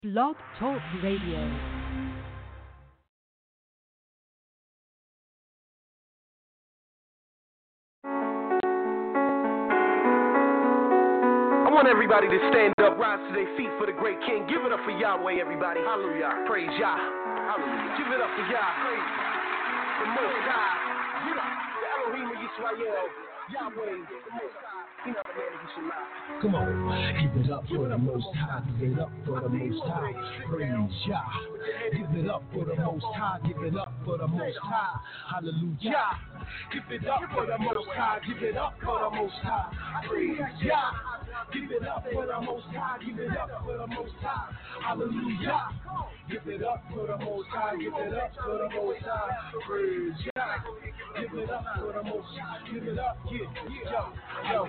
Blog Talk Radio. I want everybody to stand up, rise to their feet for the great King. Give it up for Yahweh, everybody. Hallelujah. Praise Yah. Hallelujah. Give it up for Yah. Praise the Most High. Give it up the Elohim of Yisrael. Yahweh, the Most High. He never man who should lie. Come on, give it up for the Most High, give it up for the Most High, praise Yah. Give it up for the Most High, give it up for the Most High, hallelujah. Give it up for the Most High, give it up for the Most High, praise Yah. Give it up for the Most High, give it up for the Most High, hallelujah. Give it up for the Most High, give it up for the Most High, praise Yah. Give it up for the Most High, give it up, yo.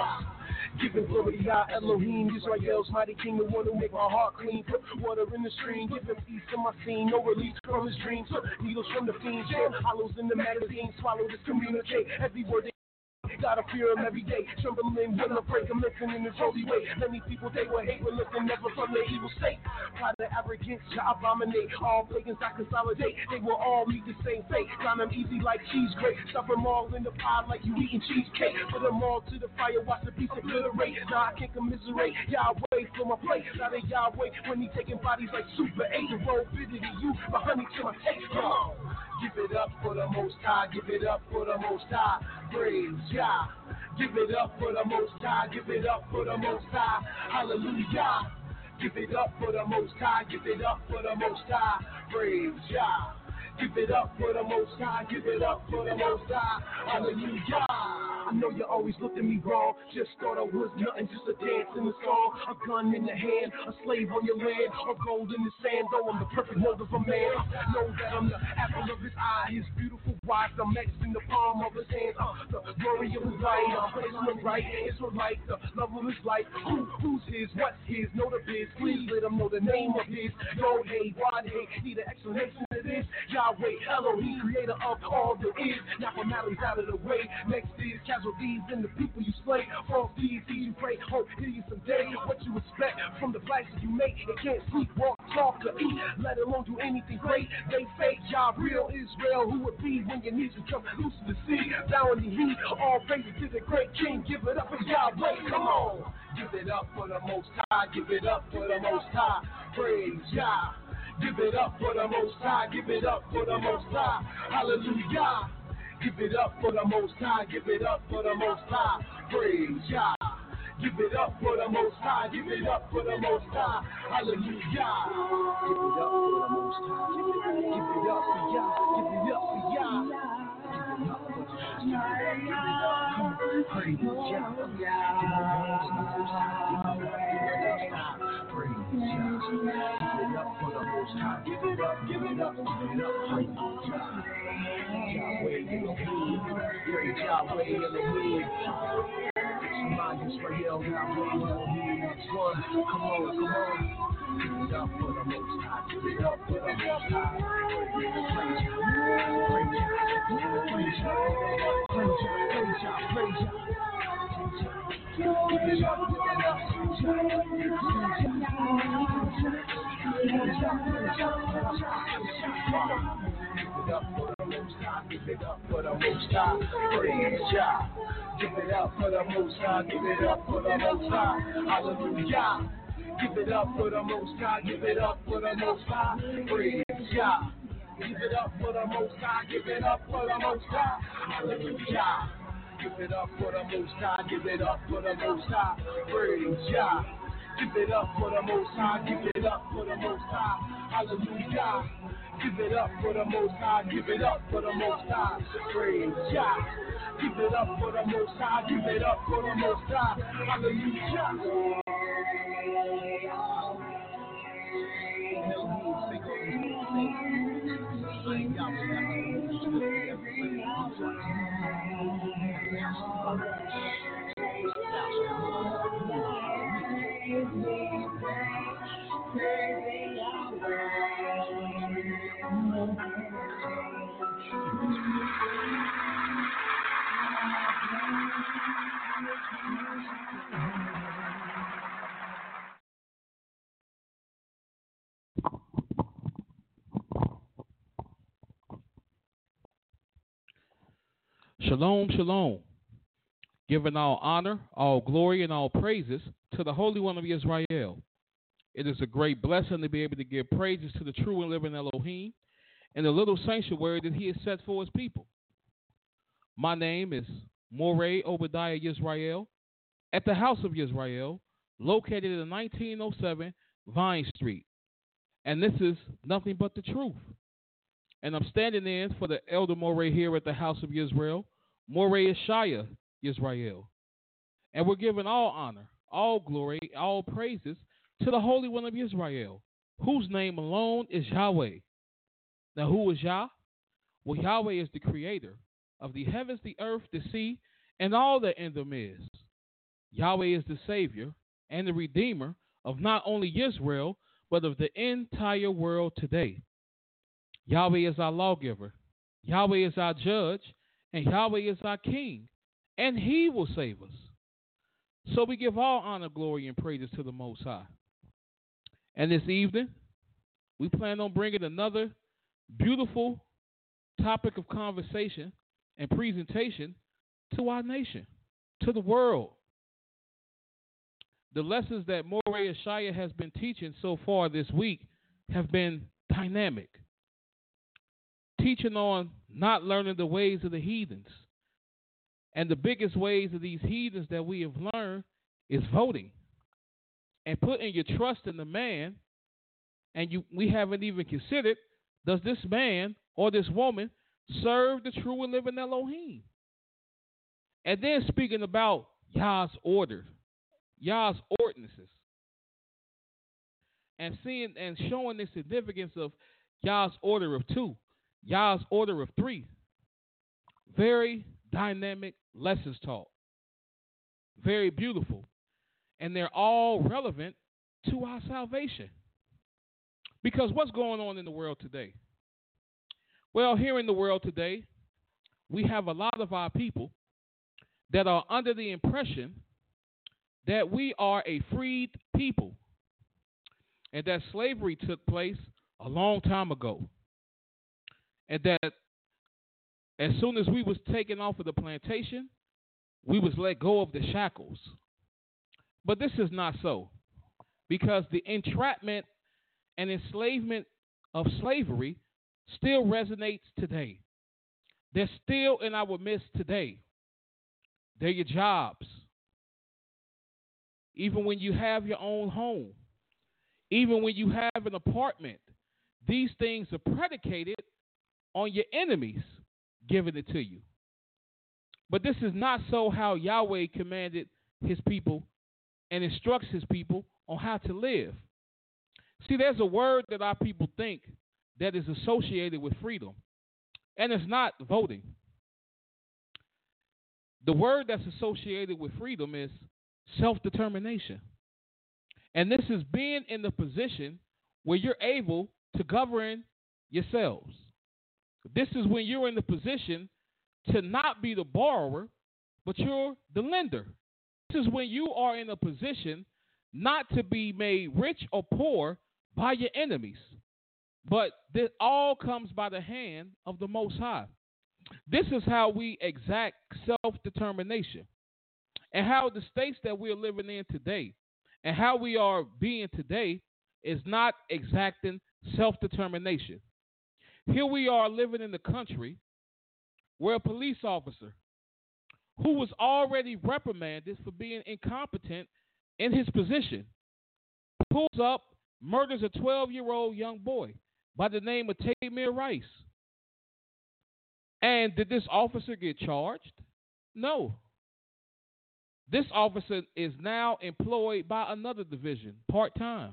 Give it glory to Yah Elohim, Israel's mighty king, the one who make my heart clean. Put water in the stream, give him peace in my scene. No release from his dreams, needles from the fiends. Hollows in the magazine, swallow this communicate. Every word they gotta fear him every day. Trembling when I break him, listen in his holy way. Many people they will hate, but listen never from their evil state. Pride and arrogance shall abominate. All pagans I consolidate. They will all meet the same fate. Grind them easy like cheese grate. Stuff them all in the pot like you eating cheesecake. Put them all to the fire, watch the piece obliterate. Nah, I can't commiserate. Yahweh for my plate. Not a Yahweh when he taking bodies like Super 8. The roll bitter to you, but honey to my taste. Come on. Give it up for the Most High, give it up for the Most High, praise Yah. Give it up for the Most High, give it up for the Most High, hallelujah. Give it up for the Most High, give it up for the Most High, praise Yah. Give it up for the Most High, give it up for the Most High, hallelujah. I know you always looked at me wrong, just thought I was nothing, just a dance in the song. A gun in the hand, a slave on your land, or gold in the sand, though I'm the perfect mold of a man. Know that I'm the apple of his eye, his beautiful wife, I'm next in the palm of his hand. The glory of his light, place him right, it's her light, the love of his life. Who's his, what's his, know the biz, please let him know the name of his. Yo, hey, why they hate, need an explanation of this. Yahweh, Elohim, creator of all there is. Now formalities out of the way. Next is casualties and the people you slay. False deeds, you pray, hope, hear you someday. What you expect from the flags that you make. It can't sleep, walk, talk, or eat, let alone do anything great. They fake, Yah real Israel. Who would be when your needs become loose to the sea? Down in the heat, all praises to the great King. Give it up for Yahweh, come on. Give it up for the Most High, give it up for the Most High. Praise Yah. Give it up for the Most High, give it up for the Most High, hallelujah. Give it up for the Most High, give it up for the Most High, praise Yah. Give it up for the Most High, give it up for the Most High, hallelujah. Give it up for the Most High, give it up for Yah, give it up for Yah. Give it up for the Most High, give it up, come on, praise Yah. Give it up for the Most High, give it up for the Most High, praise Yah. Give it up for the Most High, give it up, give it up, praise Yah. Yahweh Elohim, praise Yahweh Elohim. It's Israel, Yahweh Elohim, it's one. Come on. Give it up for the Most High, give it up for the Most High. Praise Yah, praise Yah, praise Yah, praise Yah. Give it up, for the Most High, give it up for the Most High, praise Yah. Give it up for the Most High, give it up for the Most High, hallelujah. Give it up for the Most High, give it up for the Most High, praise Yah. Give it up for the Most High, give it up for the Most High, hallelujah. Give it up for the Most High, give it up for the Most High, praise Yah. Give it up for the Most High, give it up for the Most High, hallelujah. Give it up for the Most High, give it up for the Most High, praise Yah. Give it up for the Most High, give it up for the Most High, hallelujah. Shalom, shalom. Giving all honor, all glory, and all praises to the Holy One of Israel. It is a great blessing to be able to give praises to the true and living Elohim in the little sanctuary that He has set for His people. My name is Moray Obadiah Yisrael at the House of Yisrael, located in 1907 Vine Street. And this is nothing but the truth. And I'm standing in for the Elder Moray here at the House of Yisrael, Moray Yeshaya Yisrael. And we're giving all honor, all glory, all praises to the Holy One of Israel, whose name alone is Yahweh. Now, who is Yah? Well, Yahweh is the creator of the heavens, the earth, the sea, and all that in them is. Yahweh is the Savior and the Redeemer of not only Israel, but of the entire world today. Yahweh is our lawgiver. Yahweh is our judge. And Yahweh is our king. And He will save us. So we give all honor, glory, and praises to the Most High. And this evening, we plan on bringing another beautiful topic of conversation and presentation to our nation, to the world. The lessons that Moray Yeshaya has been teaching so far this week have been dynamic. Teaching on not learning the ways of the heathens. And the biggest ways of these heathens that we have learned is voting. And putting your trust in the man. And we haven't even considered, does this man or this woman serve the true and living Elohim? And then speaking about Yah's order, Yah's ordinances. And seeing and showing the significance of Yah's order of 2. Yah's order of 3. Very dynamic lessons taught. Very beautiful. And they're all relevant to our salvation. Because what's going on in the world today? Well, here in the world today, we have a lot of our people that are under the impression that we are a freed people. And that slavery took place a long time ago. And that as soon as we was taken off of the plantation, we was let go of the shackles. But this is not so. Because the entrapment and enslavement of slavery still resonates today. They're still in our midst today. They're your jobs. Even when you have your own home. Even when you have an apartment. These things are predicated on your enemies giving it to you. But this is not so how Yahweh commanded His people and instructs His people on how to live. See, there's a word that our people think that is associated with freedom, and it's not voting. The word that's associated with freedom is self-determination. And this is being in the position where you're able to govern yourselves. This is when you're in the position to not be the borrower, but you're the lender. This is when you are in a position not to be made rich or poor by your enemies. But this all comes by the hand of the Most High. This is how we exact self-determination. And how the states that we're living in today and how we are being today is not exacting self-determination. Here we are living in the country where a police officer who was already reprimanded for being incompetent in his position pulls up, murders a 12-year-old young boy by the name of Tamir Rice. And did this officer get charged? No. This officer is now employed by another division, part-time.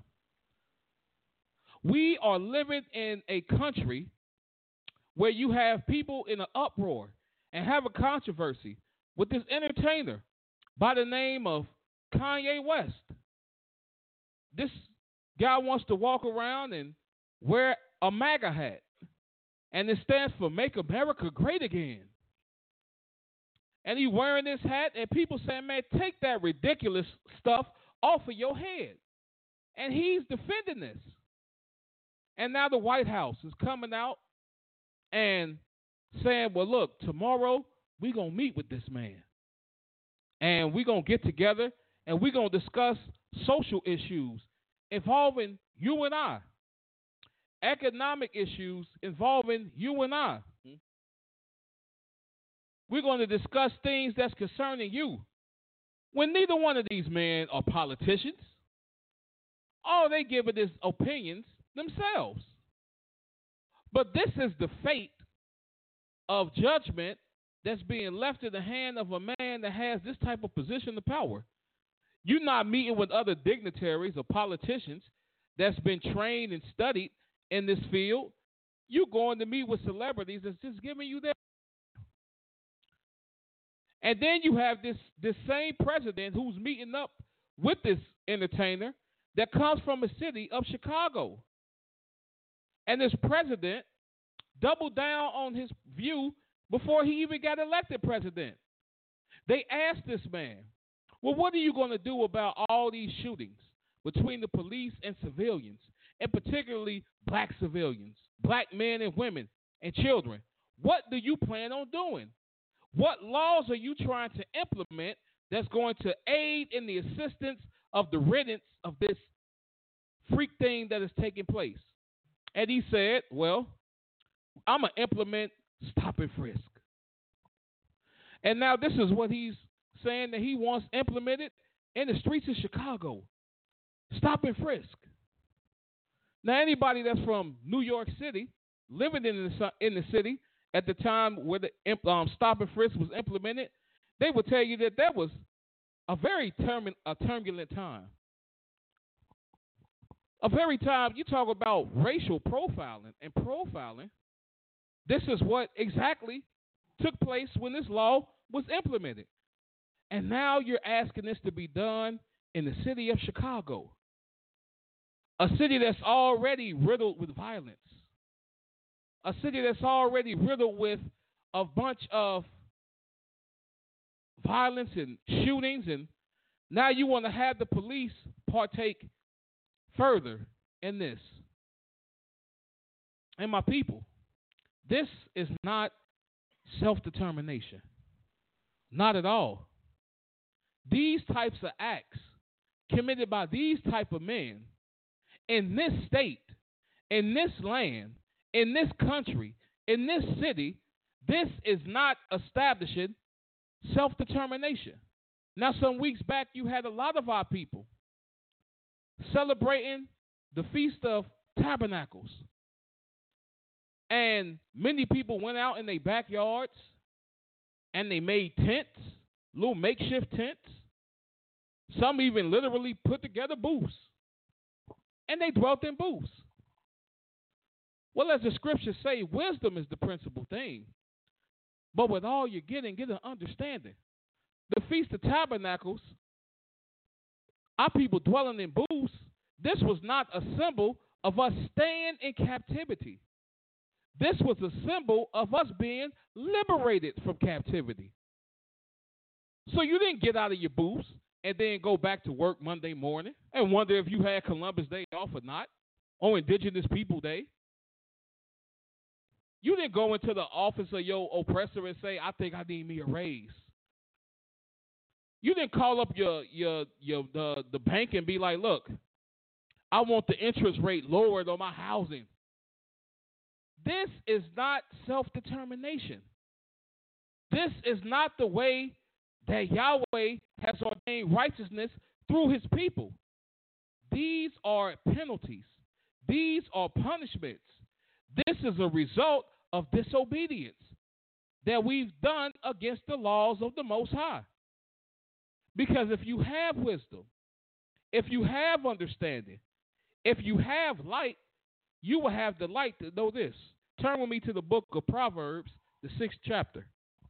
We are living in a country where you have people in an uproar and have a controversy with this entertainer by the name of Kanye West. This guy wants to walk around and wear a MAGA hat, and it stands for Make America Great Again. And he's wearing this hat, and people saying, man, take that ridiculous stuff off of your head. And he's defending this. And now the White House is coming out and saying, well, look, tomorrow we're going to meet with this man. And we're going to get together and we're going to discuss social issues involving you and I. Economic issues involving you and I. We're going to discuss things that's concerning you. When neither one of these men are politicians, all they give it is opinions themselves. But this is the fate of judgment that's being left in the hand of a man that has this type of position of power. You're not meeting with other dignitaries or politicians that's been trained and studied in this field. You're going to meet with celebrities that's just giving you their. And then you have this same president who's meeting up with this entertainer that comes from a city of Chicago. And this president doubled down on his view before he even got elected president. They asked this man, well, what are you going to do about all these shootings between the police and civilians, and particularly black civilians, black men and women and children? What do you plan on doing? What laws are you trying to implement that's going to aid in the assistance of the riddance of this freak thing that is taking place? And he said, well, I'm going to implement stop and frisk. And now this is what he's saying that he wants implemented in the streets of Chicago. Stop and frisk. Now, anybody that's from New York City, living in the city at the time where the stop and frisk was implemented, they would tell you that was a very turbulent time. A very time you talk about racial profiling and profiling. This is what exactly took place when this law was implemented. And now you're asking this to be done in the city of Chicago, a city that's already riddled with violence, a city that's already riddled with a bunch of violence and shootings, and now you want to have the police partake further in this. And my people, this is not self-determination. Not at all. These types of acts committed by these type of men in this state, in this land, in this country, in this city, this is not establishing self-determination. Now, some weeks back, you had a lot of our people celebrating the Feast of Tabernacles. And many people went out in their backyards and they made tents, little makeshift tents. Some even literally put together booths. And they dwelt in booths. Well, as the scriptures say, wisdom is the principal thing. But with all you're getting, get an understanding. The Feast of Tabernacles, our people dwelling in booths, this was not a symbol of us staying in captivity. This was a symbol of us being liberated from captivity. So you didn't get out of your booths and then go back to work Monday morning and wonder if you had Columbus Day off or not, or Indigenous People Day. You didn't go into the office of your oppressor and say, I think I need me a raise. You didn't call up the bank and be like, look, I want the interest rate lowered on my housing. This is not self-determination. This is not the way that Yahweh has ordained righteousness through his people. These are penalties. These are punishments. This is a result of disobedience that we've done against the laws of the Most High. Because if you have wisdom, if you have understanding, if you have light, you will have the light to know this. Turn with me to the book of Proverbs, the 6th chapter.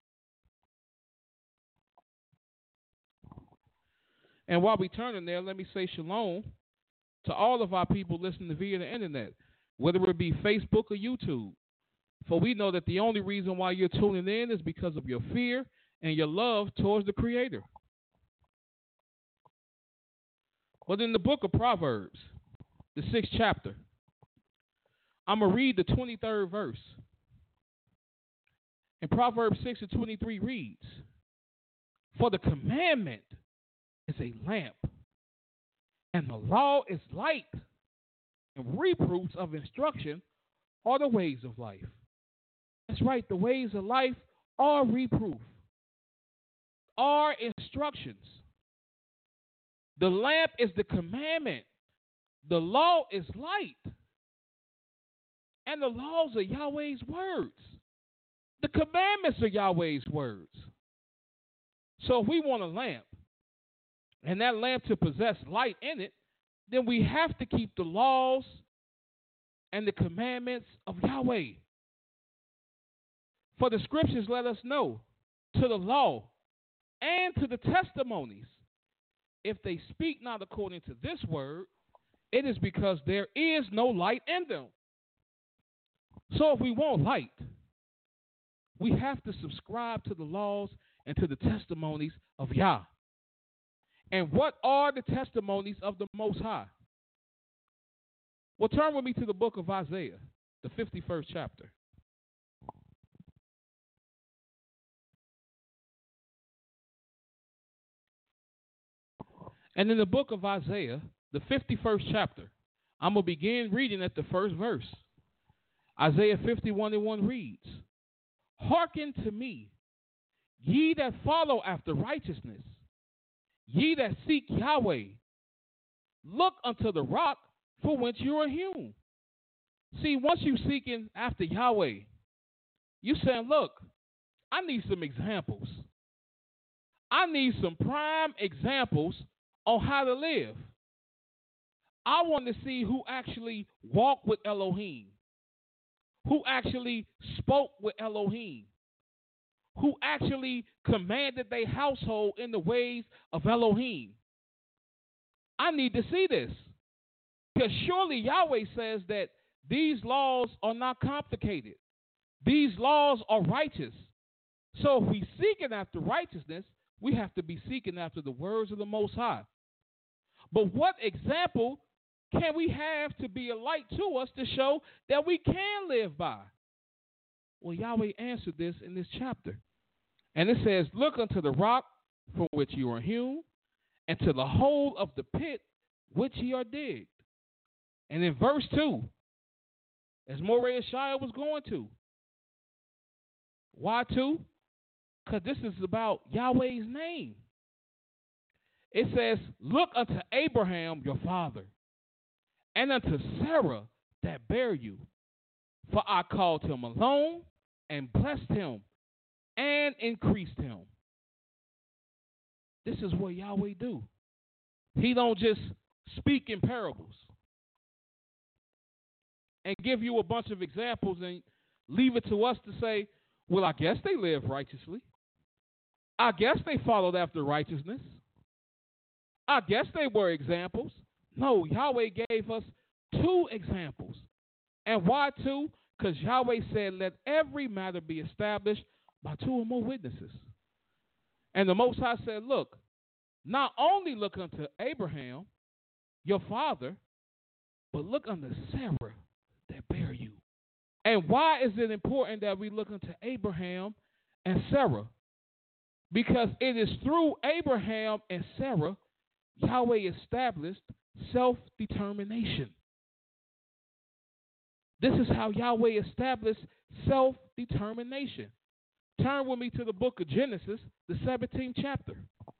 And while we turn there, let me say shalom to all of our people listening via the internet, whether it be Facebook or YouTube. For we know that the only reason why you're tuning in is because of your fear and your love towards the Creator. But in the book of Proverbs, the 6th chapter, I'm going to read the 23rd verse. And Proverbs 6:23 reads, "For the commandment is a lamp, and the law is light, and reproofs of instruction are the ways of life." That's right, the ways of life are reproof, are instructions. The lamp is the commandment. The law is light. And the laws are Yahweh's words. The commandments are Yahweh's words. So if we want a lamp, and that lamp to possess light in it, then we have to keep the laws and the commandments of Yahweh. For the scriptures let us know, to the law and to the testimonies, if they speak not according to this word, it is because there is no light in them. So if we want light, we have to subscribe to the laws and to the testimonies of Yah. And what are the testimonies of the Most High? Well, turn with me to the book of Isaiah, the 51st chapter. And in the book of Isaiah, the 51st chapter, I'm going to begin reading at the first verse. Isaiah 51:1 reads, "Hearken to me, ye that follow after righteousness, ye that seek Yahweh. Look unto the rock for whence you are hewn." See, once you're seeking after Yahweh, you saying, look, I need some examples. I need some prime examples on how to live. I want to see who actually walked with Elohim, who actually spoke with Elohim, who actually commanded their household in the ways of Elohim. I need to see this, because surely Yahweh says that these laws are not complicated. These laws are righteous. So if we seeking after righteousness, we have to be seeking after the words of the Most High. But what example can we have to be a light to us to show that we can live by? Well, Yahweh answered this in this chapter. And it says, "Look unto the rock from which you are hewn, and to the hole of the pit which ye are digged." And in verse 2, as Moreh Shia was going to. Why 2? Because this is about Yahweh's name. It says, "Look unto Abraham your father, and unto Sarah that bare you. For I called him alone, and blessed him, and increased him." This is what Yahweh do. He don't just speak in parables and give you a bunch of examples and leave it to us to say, well, I guess they lived righteously. I guess they followed after righteousness. I guess they were examples. No, Yahweh gave us 2 examples. And why 2? Because Yahweh said, let every matter be established by 2 or more witnesses. And the Most High said, look, not only look unto Abraham, your father, but look unto Sarah that bare you. And why is it important that we look unto Abraham and Sarah? Because it is through Abraham and Sarah Yahweh established self-determination. This is how Yahweh established self-determination. Turn with me to the book of Genesis, the 17th chapter.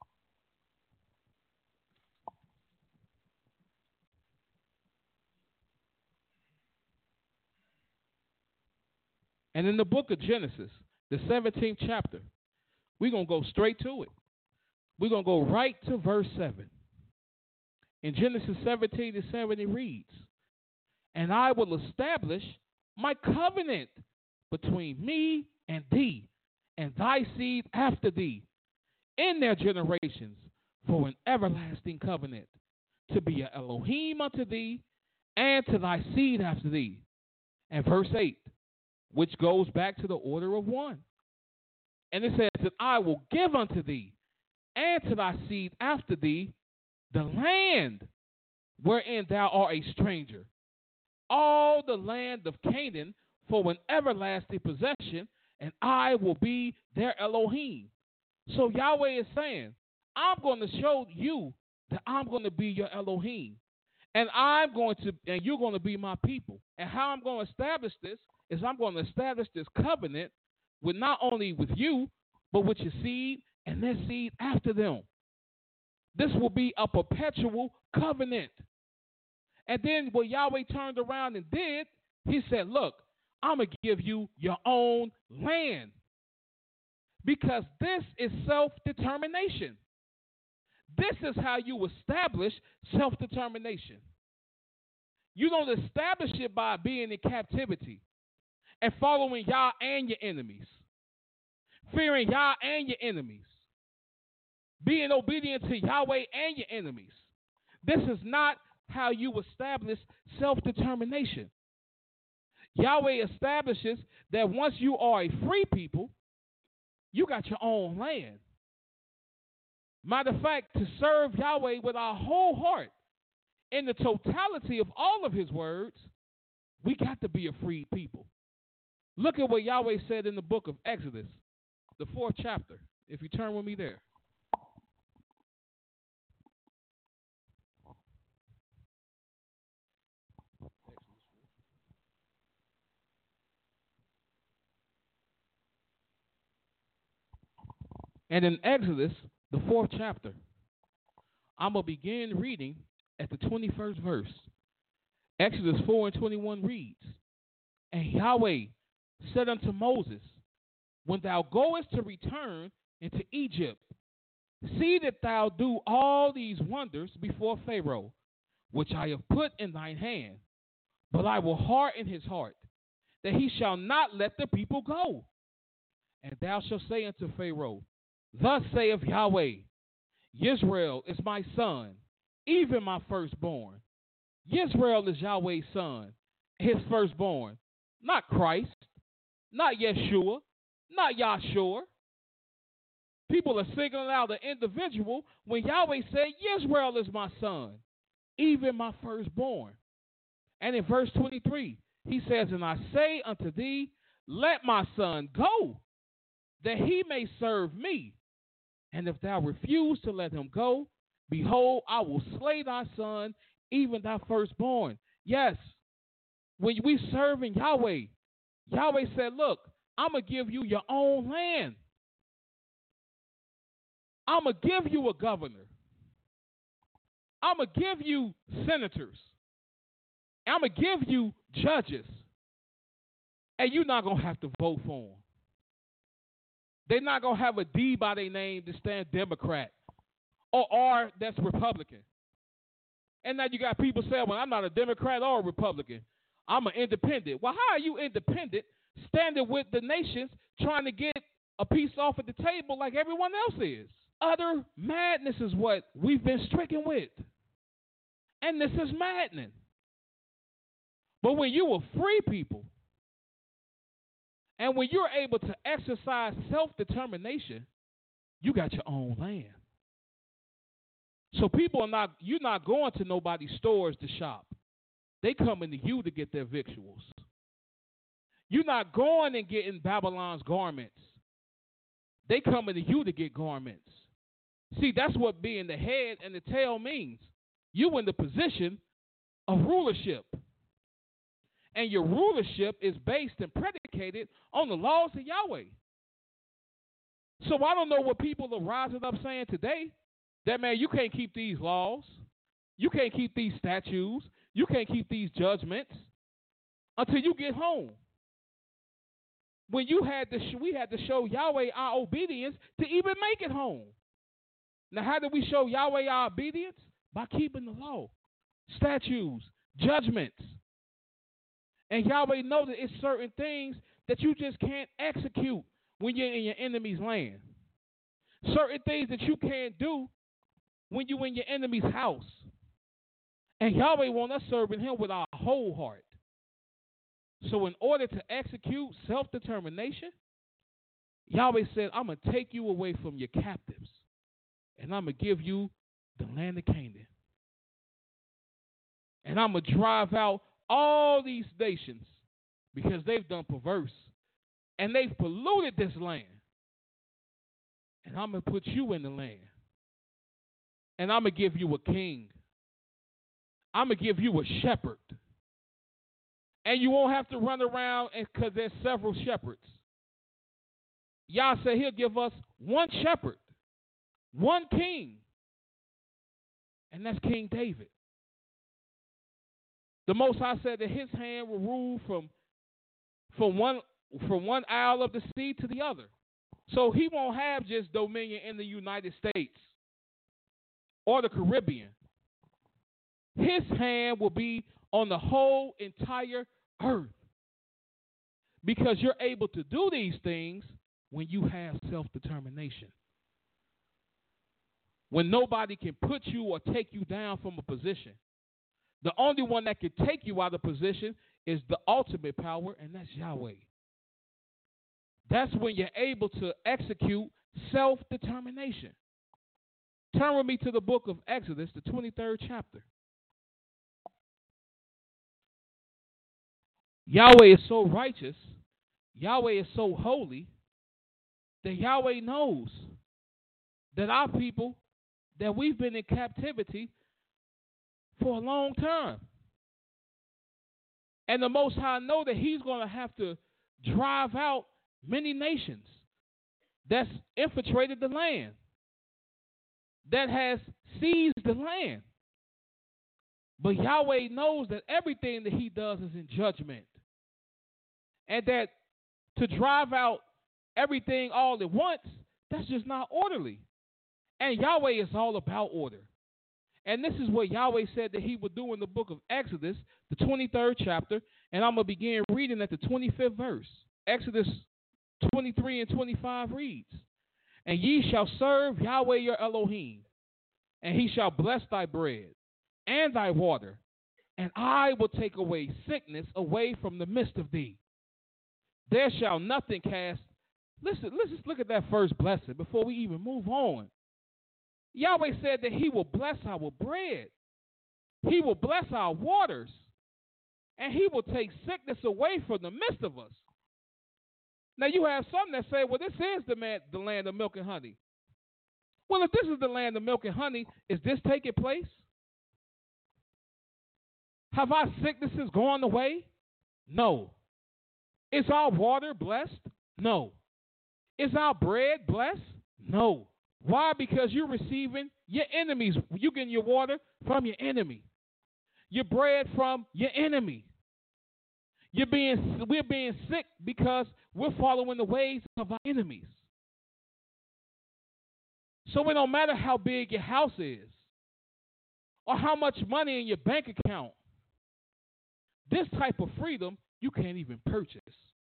And in the book of Genesis, the 17th chapter, we're going to go straight to it. We're going to go right to verse 7. In Genesis 17:7, it reads, "And I will establish my covenant between me and thee, and thy seed after thee, in their generations, for an everlasting covenant, to be an Elohim unto thee, and to thy seed after thee." And verse 8, which goes back to the order of 1. And it says that I will give unto thee, and to thy seed after thee, the land wherein thou art a stranger, all the land of Canaan for an everlasting possession, and I will be their Elohim. So Yahweh is saying, I'm going to show you that I'm going to be your Elohim. And you're going to be my people. And how I'm going to establish this is I'm going to establish this covenant with not only with you, but with your seed and their seed after them. This will be a perpetual covenant. And then what Yahweh turned around and did, he said, look, I'm going to give you your own land. Because this is self-determination. This is how you establish self-determination. You don't establish it by being in captivity and following Yah and your enemies, fearing Yah and your enemies, being obedient to Yahweh and your enemies. This is not how you establish self-determination. Yahweh establishes that once you are a free people, you got your own land. Matter of fact, to serve Yahweh with our whole heart, in the totality of all of his words, we got to be a free people. Look at what Yahweh said in the book of Exodus, the 4th chapter, if you turn with me there. And in Exodus, the 4th chapter, I'm going to begin reading at the 21st verse. Exodus 4:21 reads, And Yahweh said unto Moses, When thou goest to return into Egypt, see that thou do all these wonders before Pharaoh, which I have put in thine hand. But I will harden his heart, that he shall not let the people go. And thou shalt say unto Pharaoh, Thus saith Yahweh, Israel is my son, even my firstborn. Israel is Yahweh's son, his firstborn, not Christ, not Yeshua, not Yahshua. People are singling out an individual when Yahweh said, Israel is my son, even my firstborn. And in verse 23, he says, And I say unto thee, Let my son go, that he may serve me. And if thou refuse to let him go, behold, I will slay thy son, even thy firstborn. Yes, when we serve in Yahweh, Yahweh said, look, I'm going to give you your own land. I'm going to give you a governor. I'm going to give you senators. I'm going to give you judges. And you're not going to have to vote for them. They're not going to have a D by their name to stand Democrat or R that's Republican. And now you got people saying, well, I'm not a Democrat or a Republican. I'm an independent. Well, how are you independent standing with the nations trying to get a piece off at the table like everyone else is? Utter madness is what we've been stricken with. And this is maddening. But when you are free people, and when you're able to exercise self-determination, you got your own land. So you're not going to nobody's stores to shop. They coming to you to get their victuals. You're not going and getting Babylon's garments. They coming to you to get garments. See, that's what being the head and the tail means. You in the position of rulership. And your rulership is based and predicated on the laws of Yahweh. So I don't know what people are rising up saying today. That, man, you can't keep these laws. You can't keep these statutes. You can't keep these judgments until you get home. When we had to show Yahweh our obedience to even make it home. Now, how did we show Yahweh our obedience? By keeping the law, statutes, judgments. And Yahweh knows that it's certain things that you just can't execute when you're in your enemy's land. Certain things that you can't do when you're in your enemy's house. And Yahweh wants us serving him with our whole heart. So in order to execute self-determination, Yahweh said, I'm going to take you away from your captives, and I'm going to give you the land of Canaan. And I'm going to drive out all these nations because they've done perverse and they've polluted this land. And I'm going to put you in the land. And I'm going to give you a king. I'm going to give you a shepherd. And you won't have to run around because there's several shepherds. Yah said he'll give us one shepherd, one king, and that's King David. The Most High said that his hand will rule from one isle of the sea to the other. So he won't have just dominion in the United States or the Caribbean. His hand will be on the whole entire earth. Because you're able to do these things when you have self-determination. When nobody can put you or take you down from a position. The only one that can take you out of position is the ultimate power, and that's Yahweh. That's when you're able to execute self-determination. Turn with me to the book of Exodus, the 23rd chapter. Yahweh is so righteous, Yahweh is so holy, that Yahweh knows that our people, that we've been in captivity for a long time. And the Most High know that he's going to have to drive out many nations that's infiltrated the land, that has seized the land. But Yahweh knows that everything that he does is in judgment. And that to drive out everything all at once, that's just not orderly. And Yahweh is all about order. And this is what Yahweh said that he would do in the book of Exodus, the 23rd chapter. And I'm going to begin reading at the 25th verse. Exodus 23 and 25 reads, "And ye shall serve Yahweh your Elohim, and he shall bless thy bread and thy water, and I will take away sickness away from the midst of thee. There shall nothing cast." Listen, let's just look at that first blessing before we even move on. Yahweh said that he will bless our bread. He will bless our waters. And he will take sickness away from the midst of us. Now you have some that say, well, this is the land of milk and honey. Well, if this is the land of milk and honey, is this taking place? Have our sicknesses gone away? No. Is our water blessed? No. Is our bread blessed? No. Why? Because you're receiving your enemies. You're getting your water from your enemy. Your bread from your enemy. We're being sick because we're following the ways of our enemies. So it don't matter how big your house is or how much money in your bank account. This type of freedom you can't even purchase.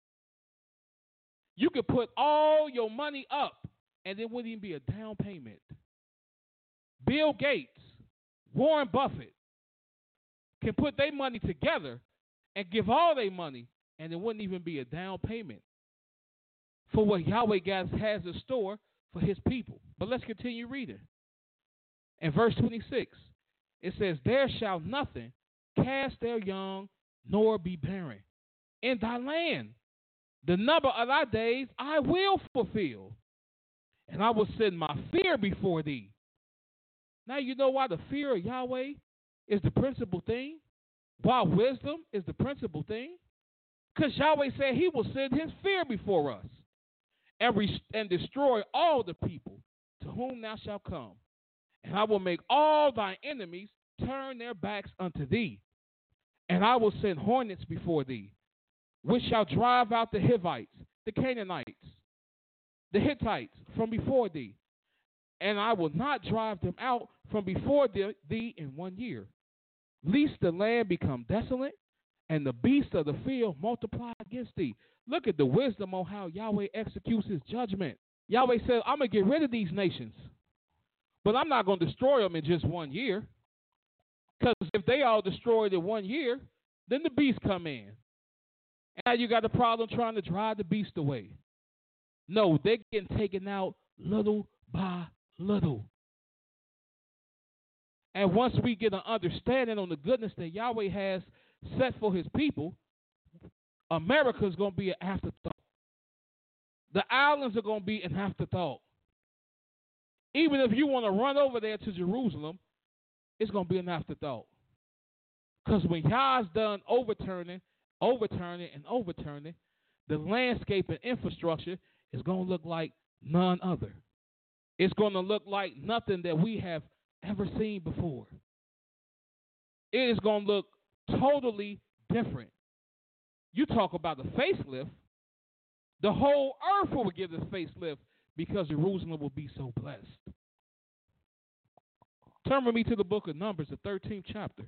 You could put all your money up and there wouldn't even be a down payment. Bill Gates, Warren Buffett can put their money together and give all their money and there wouldn't even be a down payment for what Yahweh God has in store for his people. But let's continue reading. In verse 26, it says, "There shall nothing cast their young nor be barren in thy land. The number of thy days I will fulfill, and I will send my fear before thee." Now you know why the fear of Yahweh is the principal thing? Why wisdom is the principal thing? Because Yahweh said he will send his fear before us and destroy all the people to whom thou shalt come. And I will make all thy enemies turn their backs unto thee. And I will send hornets before thee, which shall drive out the Hivites, the Canaanites, the Hittites from before thee. And I will not drive them out from before thee in 1 year, lest the land become desolate and the beasts of the field multiply against thee. Look at the wisdom on how Yahweh executes his judgment. Yahweh said, I'm going to get rid of these nations, but I'm not going to destroy them in just 1 year. Because if they all destroyed in 1 year, then the beasts come in. And now you got a problem trying to drive the beast away. No, they're getting taken out little by little. And once we get an understanding on the goodness that Yahweh has set for his people, America is going to be an afterthought. The islands are going to be an afterthought. Even if you want to run over there to Jerusalem, it's going to be an afterthought. Because when Yah's done overturning, the landscape and infrastructure is going to look like none other. It's going to look like nothing that we have ever seen before. It is going to look totally different. You talk about the facelift, the whole earth will give this facelift because Jerusalem will be so blessed. Turn with me to the book of Numbers, the 13th chapter.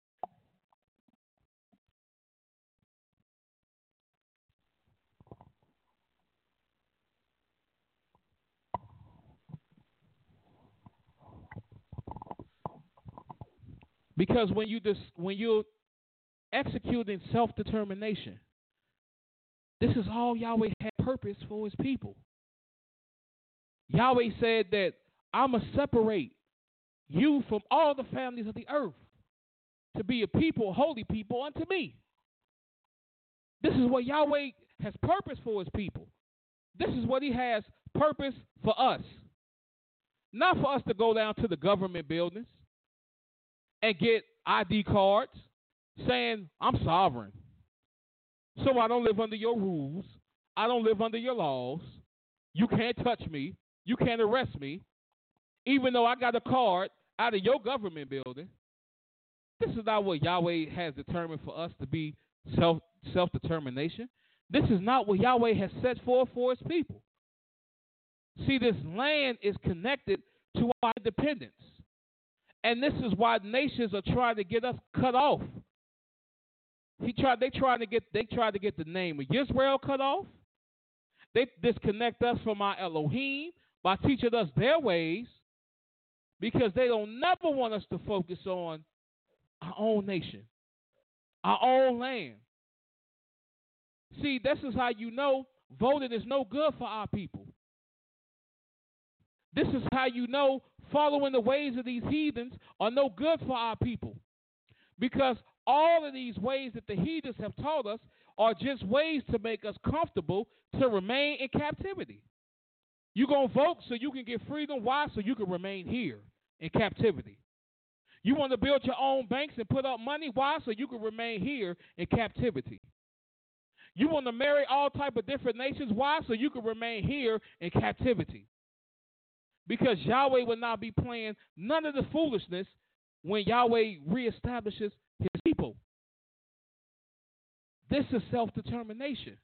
Because when you're executing self-determination, this is all Yahweh had purpose for his people. Yahweh said that I'm going to separate you from all the families of the earth to be a people, holy people unto me. This is what Yahweh has purpose for his people. This is what he has purpose for us. Not for us to go down to the government buildings and get ID cards saying, I'm sovereign. So I don't live under your rules. I don't live under your laws. You can't touch me. You can't arrest me. Even though I got a card out of your government building. This is not what Yahweh has determined for us to be self-determination. This is not what Yahweh has set forth for his people. See, this land is connected to our independence. And this is why nations are trying to get us cut off. They tried to get the name of Israel cut off. They disconnect us from our Elohim by teaching us their ways, because they don't never want us to focus on our own nation, our own land. See, this is how you know voting is no good for our people. This is how you know following the ways of these heathens are no good for our people. Because all of these ways that the heathens have taught us are just ways to make us comfortable to remain in captivity. You're going to vote so you can get freedom. Why? So you can remain here in captivity. You want to build your own banks and put up money. Why? So you can remain here in captivity. You want to marry all type of different nations. Why? So you can remain here in captivity. Because Yahweh will not be playing none of the foolishness when Yahweh reestablishes his people. This is self-determination.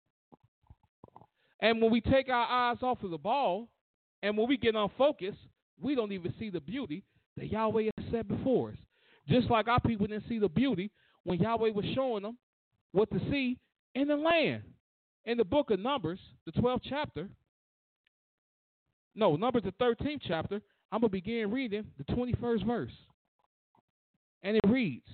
And when we take our eyes off of the ball, and when we get unfocused, we don't even see the beauty that Yahweh has set before us. Just like our people didn't see the beauty when Yahweh was showing them what to see in the land. In the book of Numbers, the 12th chapter, Numbers, the 13th chapter, I'm going to begin reading the 21st verse. And it reads,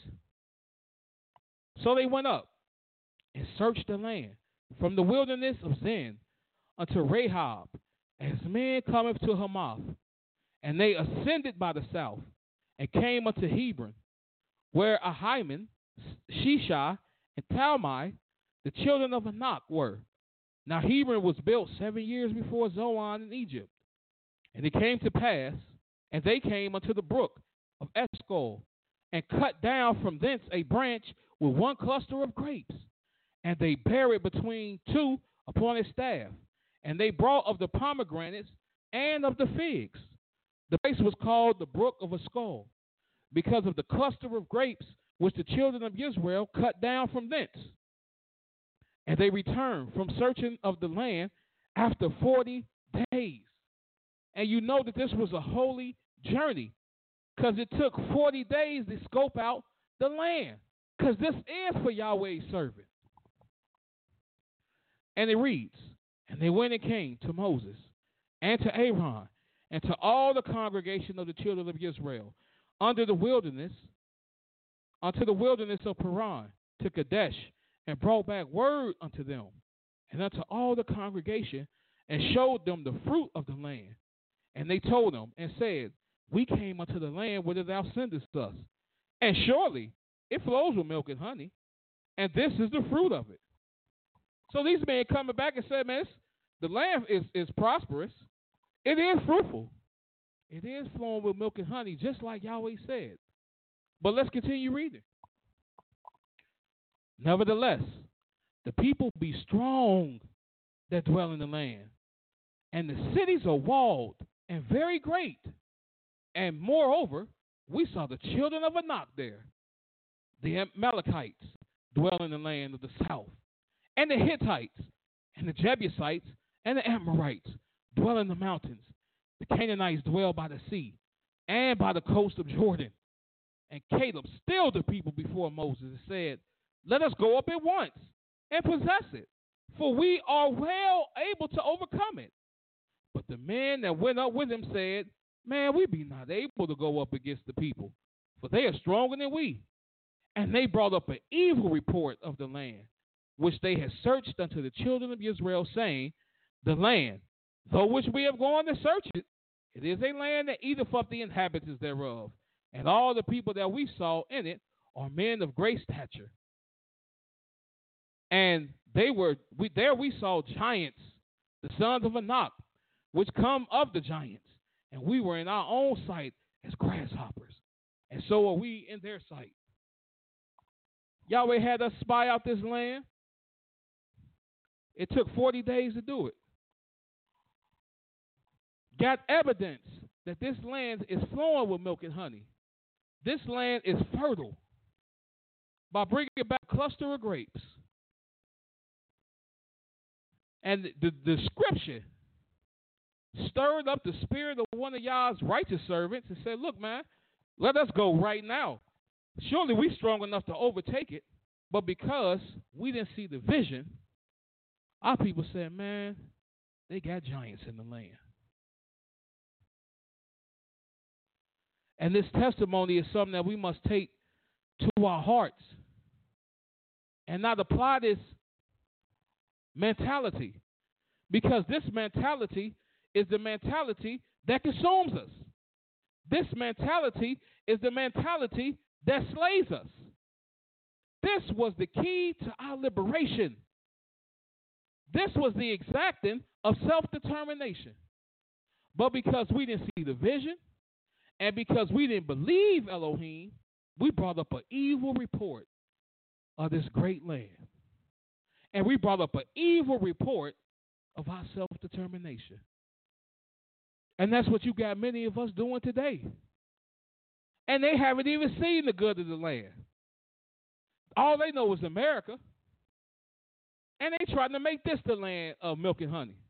So they went up and searched the land from the wilderness of Zin unto Rahab, as men cometh to Hamath. And they ascended by the south and came unto Hebron, where Ahiman, Shishai, and Talmai, the children of Anak, were. Now Hebron was built 7 years before Zoan in Egypt. And it came to pass, and they came unto the brook of Eshcol, and cut down from thence a branch with one cluster of grapes. And they bare it between two upon a staff. And they brought of the pomegranates and of the figs. The place was called the brook of Eshcol, because of the cluster of grapes which the children of Israel cut down from thence. And they returned from searching of the land after 40 days. And you know that this was a holy journey, because it took 40 days to scope out the land, because this is for Yahweh's servant. And it reads, And they went and came to Moses and to Aaron and to all the congregation of the children of Israel unto the wilderness of Paran, to Kadesh, and brought back word unto them and unto all the congregation, and showed them the fruit of the land. And they told them and said, We came unto the land whither thou sendest us. And surely It flows with milk and honey, and this is the fruit of it. So these men coming back and said, man, the land is prosperous. It is fruitful. It is flowing with milk and honey, just like Yahweh said. But let's continue reading. Nevertheless, the people be strong that dwell in the land, and the cities are walled and very great. And moreover, we saw the children of Anak there. The Amalekites dwell in the land of the south, and the Hittites, and the Jebusites, and the Amorites dwell in the mountains. The Canaanites dwell by the sea and by the coast of Jordan. And Caleb stilled the people before Moses and said, let us go up at once and possess it, for we are well able to overcome it. But the men that went up with him said, man, we be not able to go up against the people, for they are stronger than we. And they brought up an evil report of the land, which they had searched unto the children of Israel, saying, the land, though which we have gone to search it, it is a land that eateth up the inhabitants thereof, and all the people that we saw in it are men of great stature. And there we saw giants, the sons of Anak, which come of the giants, and we were in our own sight as grasshoppers, and so are we in their sight. Yahweh had us spy out this land. It took 40 days to do it. Got evidence that this land is flowing with milk and honey. This land is fertile by bringing back a cluster of grapes. And the scripture stirred up the spirit of one of y'all's righteous servants and said, look, man, let us go right now. Surely we're strong enough to overtake it. But because we didn't see the vision, our people said, man, they got giants in the land. And this testimony is something that we must take to our hearts and not apply this mentality, because this mentality is the mentality that consumes us. This mentality is the mentality that slays us. This was the key to our liberation. This was the exacting of self-determination. But because we didn't see the vision, and because we didn't believe Elohim, we brought up an evil report of this great land. And we brought up an evil report of our self-determination. And that's what you got many of us doing today. And they haven't even seen the good of the land. All they know is America. And they trying to make this the land of milk and honey.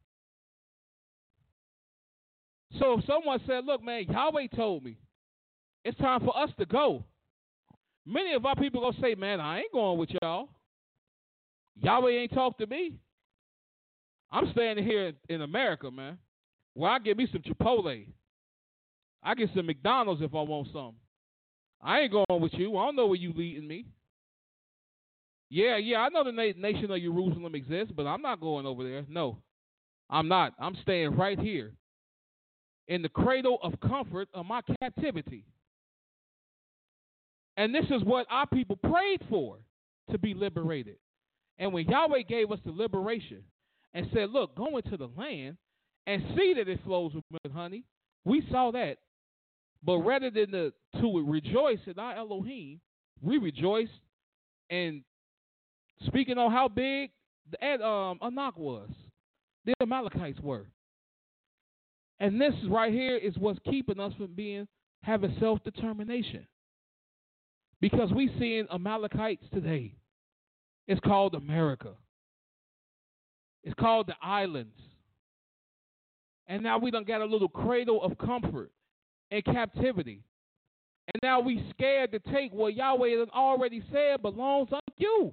So if someone said, look, man, Yahweh told me it's time for us to go, many of our people going to say, man, I ain't going with y'all. Yahweh ain't talked to me. I'm standing here in America, man, where I get me some Chipotle. I get some McDonald's if I want some. I ain't going with you. I don't know where you leading me. Yeah, I know the nation of Jerusalem exists, but I'm not going over there. No, I'm not. I'm staying right here in the cradle of comfort of my captivity. And this is what our people prayed for, to be liberated. And when Yahweh gave us the liberation and said, look, go into the land and see that it flows with milk and honey, we saw that. But rather than to rejoice in our Elohim, we rejoiced in speaking on how big the Anak was, the Amalekites were. And this right here is what's keeping us from having self-determination. Because we seeing Amalekites today. It's called America. It's called the islands. And now we done got a little cradle of comfort in captivity. And now we scared to take what Yahweh has already said belongs unto you.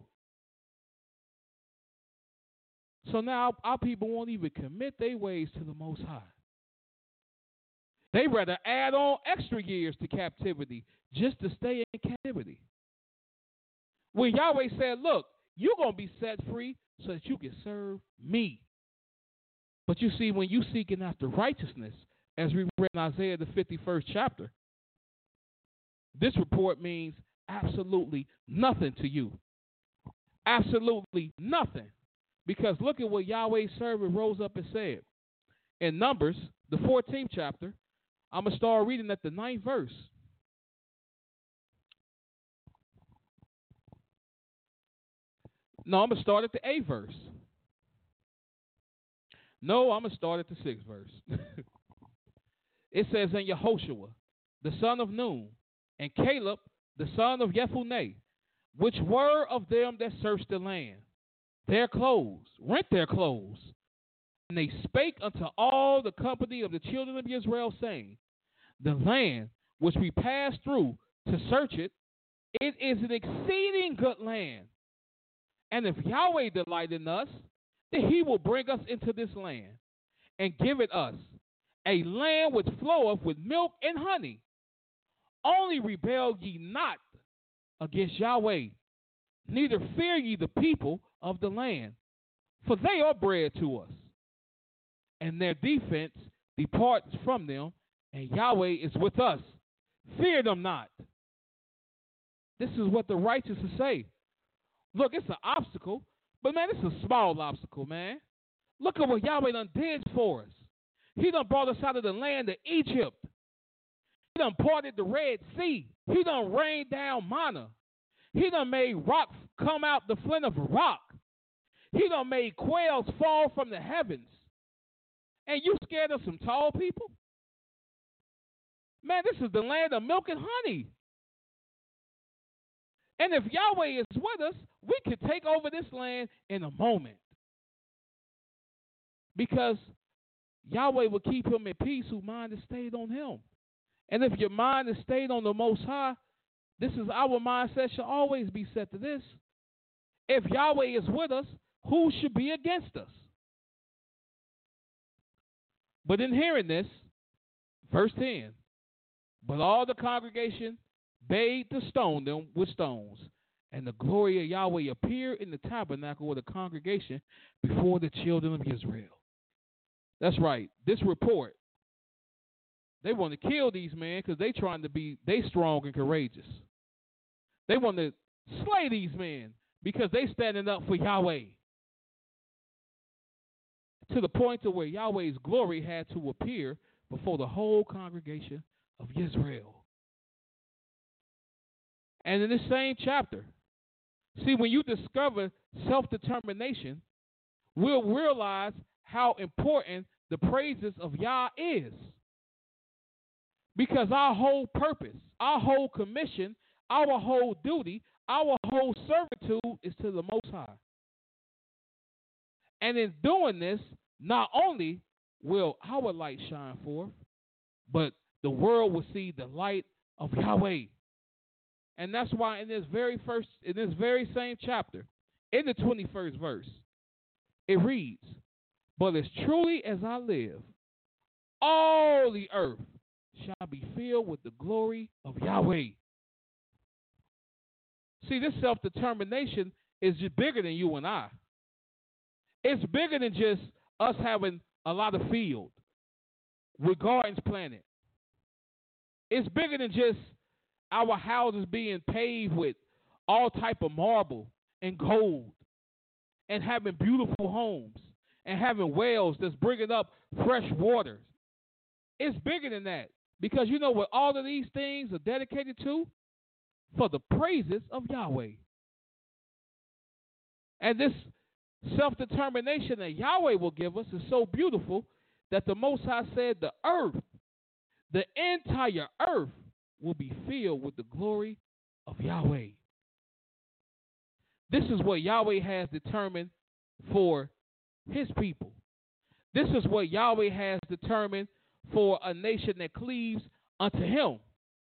So now our people won't even commit their ways to the Most High. They rather add on extra years to captivity just to stay in captivity. When Yahweh said, look, you're going to be set free so that you can serve me. But you see, when you seeking after righteousness, as we read in Isaiah the 51st chapter, this report means absolutely nothing to you. Absolutely nothing. Because look at what Yahweh's servant rose up and said. In Numbers, the 14th chapter, I'm going to start reading at the 9th verse. No, I'm going to start at the 8th verse. No, I'm going to start at the 6th verse. It says, and Yehoshua, the son of Nun, and Caleb, the son of Jephunneh, which were of them that searched the land, rent their clothes. And they spake unto all the company of the children of Israel, saying, the land which we passed through to search it, it is an exceeding good land. And if Yahweh delight in us, then he will bring us into this land, and give it us, a land which floweth with milk and honey. Only rebel ye not against Yahweh, neither fear ye the people of the land, for they are bread to us. And their defense departs from them, and Yahweh is with us. Fear them not. This is what the righteous say. Look, it's an obstacle, but man, it's a small obstacle, man. Look at what Yahweh done did for us. He done brought us out of the land of Egypt. He done parted the Red Sea. He done rained down manna. He done made rock come out the flint of a rock. He done made quails fall from the heavens. And you scared of some tall people? Man, this is the land of milk and honey. And if Yahweh is with us, we can take over this land in a moment. Because Yahweh will keep him in peace whose mind is stayed on him. And if your mind is stayed on the Most High, this is our mindset should always be set to this. If Yahweh is with us, who should be against us? But in hearing this, verse 10, but all the congregation bade to stone them with stones, and the glory of Yahweh appeared in the tabernacle of the congregation before the children of Israel. That's right. This report, they want to kill these men because they strong and courageous. They want to slay these men because they standing up for Yahweh. To the point to where Yahweh's glory had to appear before the whole congregation of Israel. And in this same chapter, see, when you discover self-determination, we'll realize how important the praises of Yah is. Because our whole purpose, our whole commission, our whole duty, our whole servitude is to the Most High. And in doing this, not only will our light shine forth, but the world will see the light of Yahweh. And that's why in this very same chapter, in the 21st verse, it reads, but as truly as I live, all the earth shall be filled with the glory of Yahweh. See, this self-determination is just bigger than you and I. It's bigger than just us having a lot of field with gardens planted. It's bigger than just our houses being paved with all type of marble and gold and having beautiful homes and having wells that's bringing up fresh water. It's bigger than that because you know what all of these things are dedicated to? For the praises of Yahweh. And this self-determination that Yahweh will give us is so beautiful that the Most High said the entire earth will be filled with the glory of Yahweh. This is what Yahweh has determined for his people. This is what Yahweh has determined for a nation that cleaves unto him.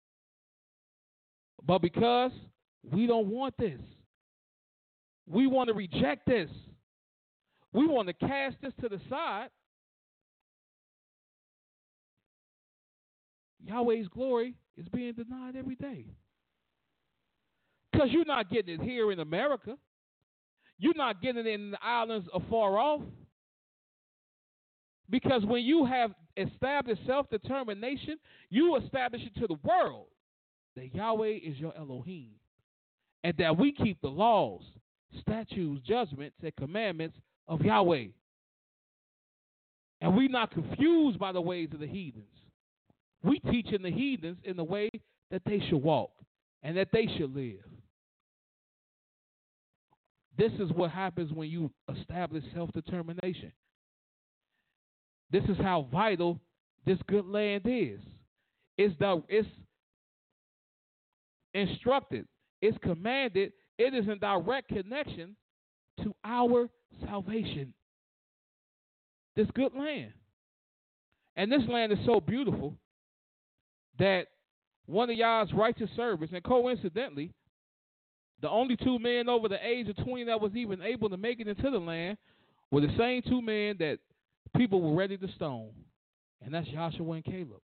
But because we don't want this, we want to reject this, we want to cast this to the side, Yahweh's glory is being denied every day. Because you're not getting it here in America. You're not getting it in the islands afar off. Because when you have established self-determination, you establish it to the world that Yahweh is your Elohim. and that we keep the laws, statutes, judgments, and commandments of Yahweh. And we not confused by the ways of the heathens. We teaching the heathens in the way that they should walk and that they should live. This is what happens when you establish self-determination. This is how vital this good land is. It's instructed, it's commanded, it is in direct connection to our salvation. This good land. And this land is so beautiful that one of y'all's righteous servants, and coincidentally, the only two men over the age of 20 that was even able to make it into the land were the same two men that people were ready to stone. And that's Joshua and Caleb.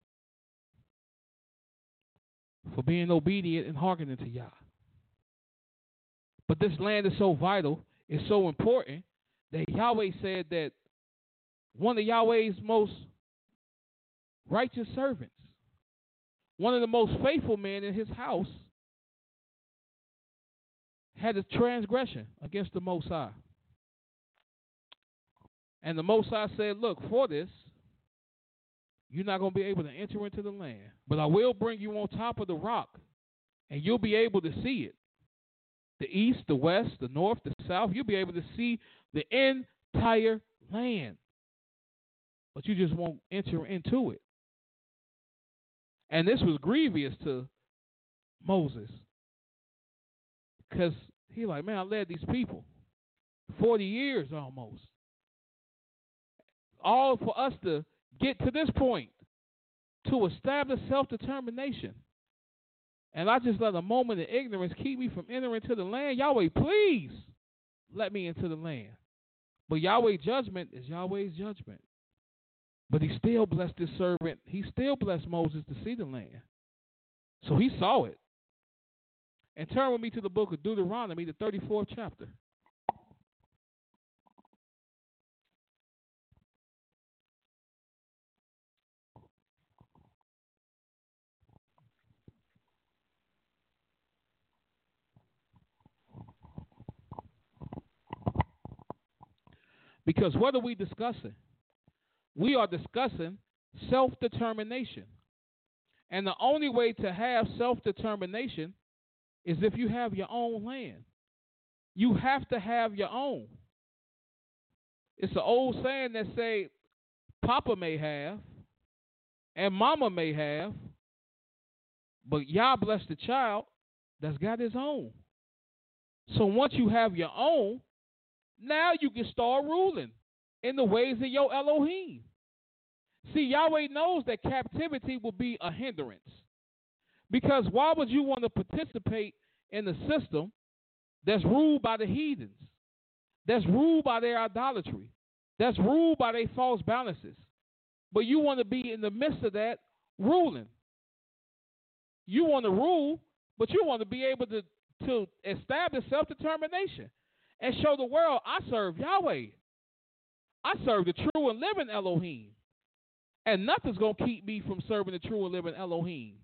For being obedient and hearkening to Yah. But this land is so vital, it's so important, that Yahweh said that one of Yahweh's most righteous servants, one of the most faithful men in his house, had a transgression against the Most High. And the Most High said, look, for this, you're not going to be able to enter into the land. But I will bring you on top of the rock, and you'll be able to see it. The east, the west, the north, the south. You'll be able to see the entire land. But you just won't enter into it. And this was grievous to Moses. Because he like, man, I led these people 40 years almost. All for us to get to this point, to establish self-determination. And I just let a moment of ignorance keep me from entering into the land. Yahweh, please let me into the land. But Yahweh's judgment is Yahweh's judgment. But he still blessed his servant. He still blessed Moses to see the land. So he saw it. And turn with me to the book of Deuteronomy, the 34th chapter. Because what are we discussing? We are discussing self-determination. And the only way to have self-determination is if you have your own land. You have to have your own. It's an old saying that say, Papa may have, and Mama may have, but Yah bless the child that's got his own. So once you have your own, now you can start ruling in the ways of your Elohim. See, Yahweh knows that captivity will be a hindrance. Because why would you want to participate in a system that's ruled by the heathens, that's ruled by their idolatry, that's ruled by their false balances, but you want to be in the midst of that ruling? You want to rule, but you want to be able to establish self-determination and show the world, I serve Yahweh. I serve the true and living Elohim. And nothing's going to keep me from serving the true and living Elohim.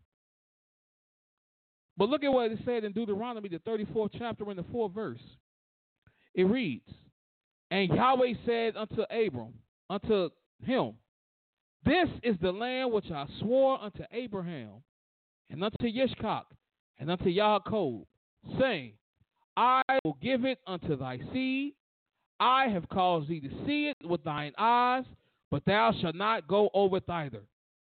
But look at what it said in Deuteronomy, the 34th chapter, in the 4th verse. It reads, and Yahweh said unto Abram, unto him, this is the land which I swore unto Abraham, and unto Yishkak, and unto Yaakov, saying, I will give it unto thy seed. I have caused thee to see it with thine eyes, but thou shalt not go over thither.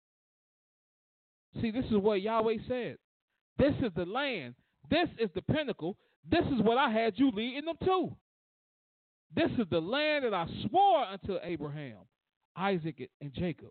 See, this is what Yahweh said. This is the land. This is the pinnacle. This is what I had you leading them to. This is the land that I swore unto Abraham, Isaac, and Jacob.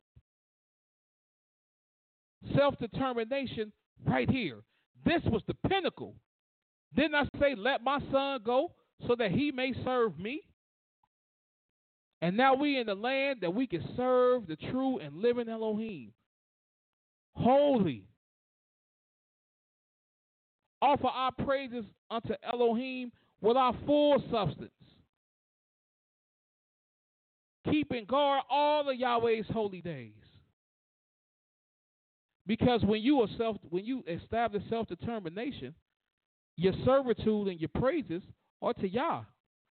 Self-determination right here. This was the pinnacle. Didn't I say, let my son go so that he may serve me? And now we in the land that we can serve the true and living Elohim. Holy. Offer our praises unto Elohim with our full substance. Keeping guard all of Yahweh's holy days. Because when you establish self-determination, your servitude and your praises are to Yah.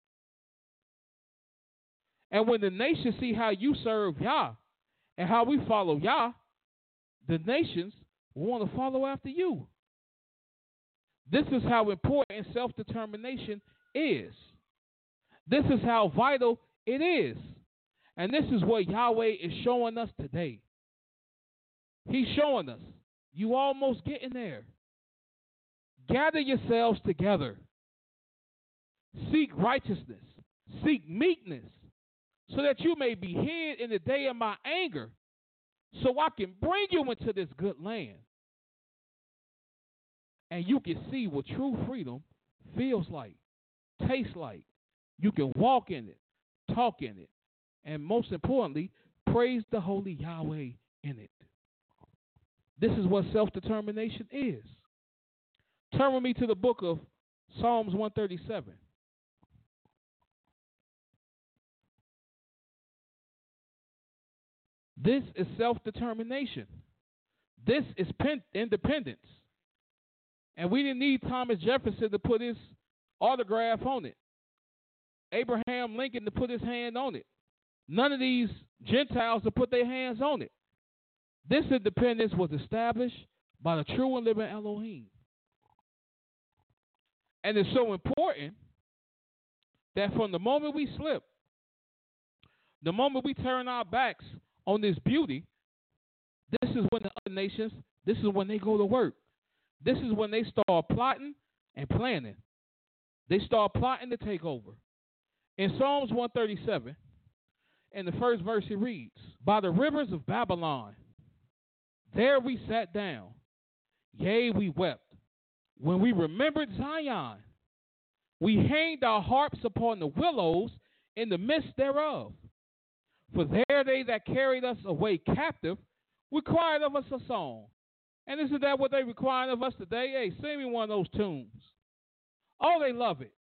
And when the nations see how you serve Yah and how we follow Yah, the nations will want to follow after you. This is how important self-determination is. This is how vital it is. And this is what Yahweh is showing us today. He's showing us, you almost getting there. Gather yourselves together. Seek righteousness. Seek meekness, so that you may be hid in the day of my anger, so I can bring you into this good land. And you can see what true freedom feels like, tastes like. You can walk in it, talk in it, and most importantly, praise the holy Yahweh in it. This is what self-determination is. Turn with me to the book of Psalms 137. This is self-determination. This is independence. And we didn't need Thomas Jefferson to put his autograph on it. Abraham Lincoln to put his hand on it. None of these Gentiles to put their hands on it. This independence was established by the true and living Elohim. And it's so important that from the moment we slip, the moment we turn our backs on this beauty, this is when the other nations, this is when they go to work. This is when they start plotting and planning. They start plotting to take over. In Psalms 137, in the first verse it reads, by the rivers of Babylon, there we sat down, yea, we wept. When we remembered Zion, we hanged our harps upon the willows in the midst thereof. For there they that carried us away captive required of us a song. And isn't that what they require of us today? Hey, sing me one of those tunes. Oh, they love it.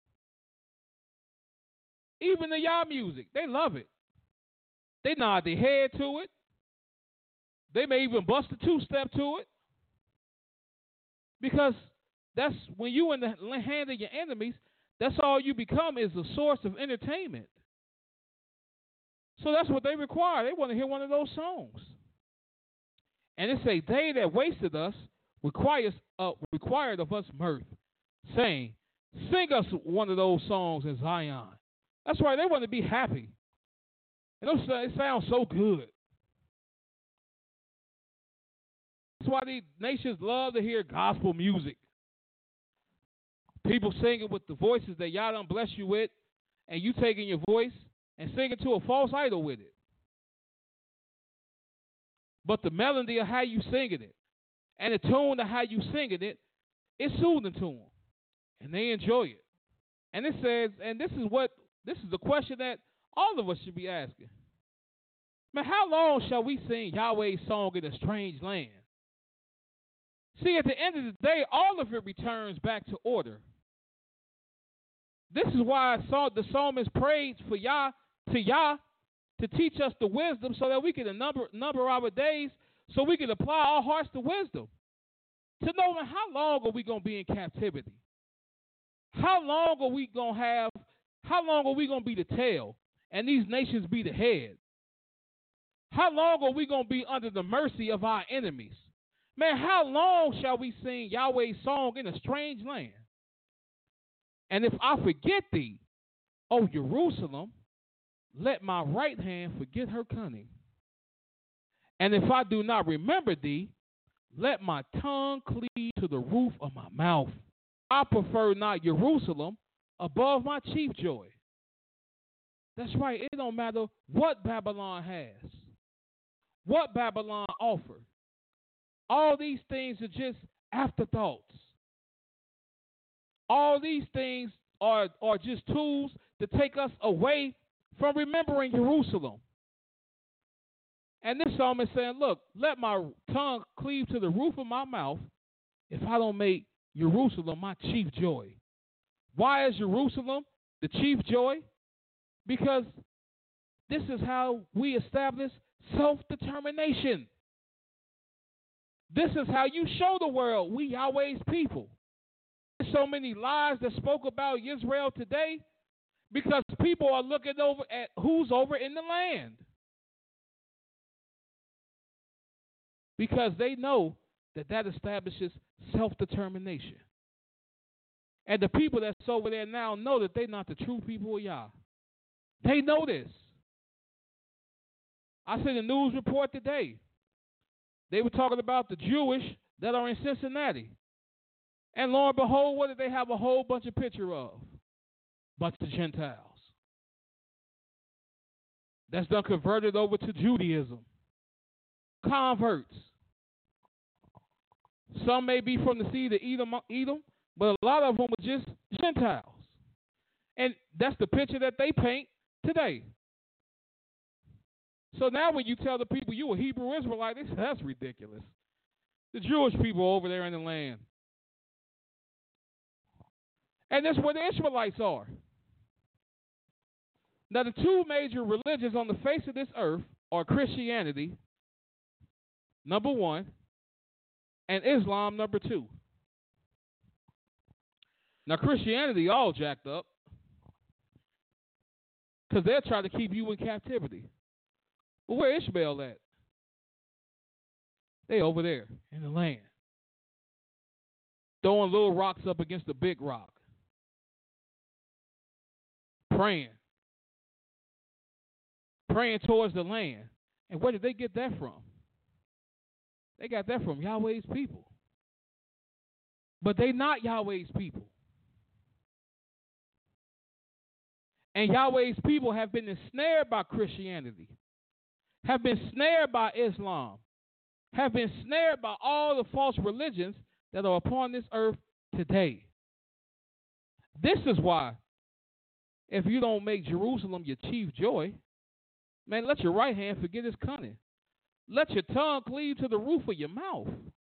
Even the Yah music, they love it. They nod their head to it. They may even bust a two-step to it. Because that's when you in the hand of your enemies, that's all you become is a source of entertainment. So that's what they require. They want to hear one of those songs. And it say, they that wasted us required of us mirth, saying, sing us one of those songs in Zion. That's right, they want to be happy. And it sounds so good. That's why these nations love to hear gospel music. People singing with the voices that Yah done bless you with, and you taking your voice and singing to a false idol with it. But the melody of how you singing it and the tone of how you singing it, it's soothing to them. And they enjoy it. And it says, and this is the question that all of us should be asking. Man, how long shall we sing Yahweh's song in a strange land? See, at the end of the day, all of it returns back to order. This is why the psalmist prayed for Yah to teach us the wisdom so that we can number our days, so we can apply our hearts to wisdom. To know how long are we going to be in captivity? How long are we going to be the tail and these nations be the head? How long are we going to be under the mercy of our enemies? Man, how long shall we sing Yahweh's song in a strange land? And if I forget thee, O Jerusalem, let my right hand forget her cunning. And if I do not remember thee, let my tongue cleave to the roof of my mouth. I prefer not Jerusalem above my chief joy. That's right. It don't matter what Babylon has, what Babylon offers. All these things are just afterthoughts. All these things are just tools to take us away from remembering Jerusalem. And this psalmist is saying, look, let my tongue cleave to the roof of my mouth if I don't make Jerusalem my chief joy. Why is Jerusalem the chief joy? Because this is how we establish self-determination. This is how you show the world we Yahweh's people. so many lies that spoke about Israel today? Because people are looking over at who's over in the land. Because they know that establishes self-determination. And the people that's over there now know that they're not the true people of Yah. They know this. I seen a news report today. They were talking about the Jewish that are in Cincinnati. And lo and behold, what did they have a whole bunch of picture of? Bunch of Gentiles. That's done converted over to Judaism. Converts. Some may be from the seed of Edom, but a lot of them are just Gentiles. And that's the picture that they paint today. So now when you tell the people you a Hebrew Israelite, they say that's ridiculous. The Jewish people over there in the land. And that's where the Israelites are. Now the two major religions on the face of this earth are Christianity, number one, and Islam, number two. Now Christianity all jacked up because they're trying to keep you in captivity. But where Ishmael at? They over there in the land. Throwing little rocks up against the big rock. Praying. Praying towards the land. And where did they get that from? They got that from Yahweh's people. But they not Yahweh's people. And Yahweh's people have been ensnared by Christianity, have been snared by Islam, have been snared by all the false religions that are upon this earth today. This is why, if you don't make Jerusalem your chief joy, man, let your right hand forget his cunning. Let your tongue cleave to the roof of your mouth.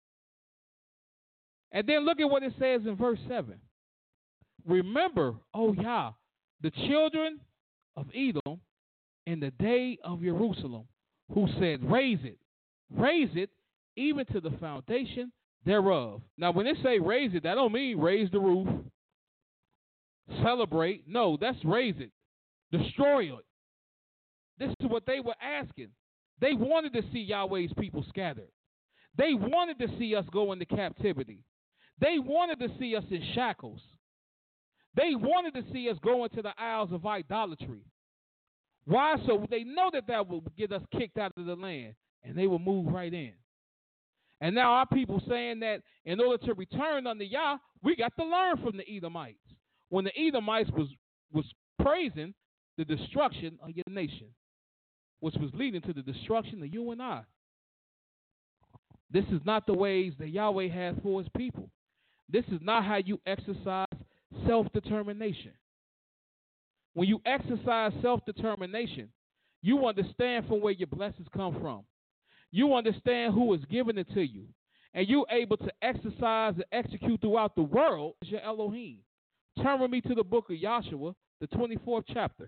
And then look at what it says in verse 7. Remember, O Yah, the children of Edom in the day of Jerusalem, who said, raise it, even to the foundation thereof. Now, when they say raise it, that don't mean raise the roof, celebrate. No, that's raise it, destroy it. This is what they were asking. They wanted to see Yahweh's people scattered. They wanted to see us go into captivity. They wanted to see us in shackles. They wanted to see us go into the isles of idolatry. Why? So they know that will get us kicked out of the land, and they will move right in. And now our people saying that in order to return unto Yah, we got to learn from the Edomites. When the Edomites was praising the destruction of your nation, which was leading to the destruction of you and I. This is not the ways that Yahweh has for his people. This is not how you exercise self-determination. When you exercise self-determination, you understand from where your blessings come from. You understand who is giving it to you. And you're able to exercise and execute throughout the world as your Elohim. Turn with me to the book of Joshua, the 24th chapter.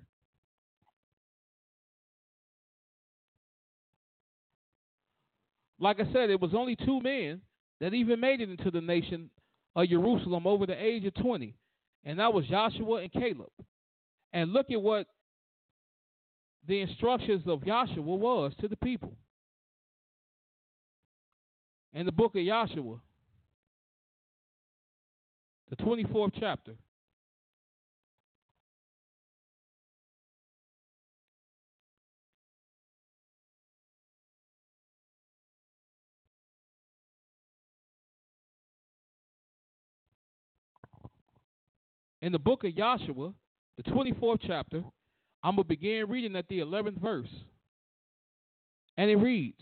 Like I said, it was only two men that even made it into the nation of Jerusalem over the age of 20. And that was Joshua and Caleb. And look at what the instructions of Joshua was to the people. In the book of Joshua, the 24th chapter. In the book of Joshua, the 24th chapter, I'm going to begin reading at the 11th verse. And it reads,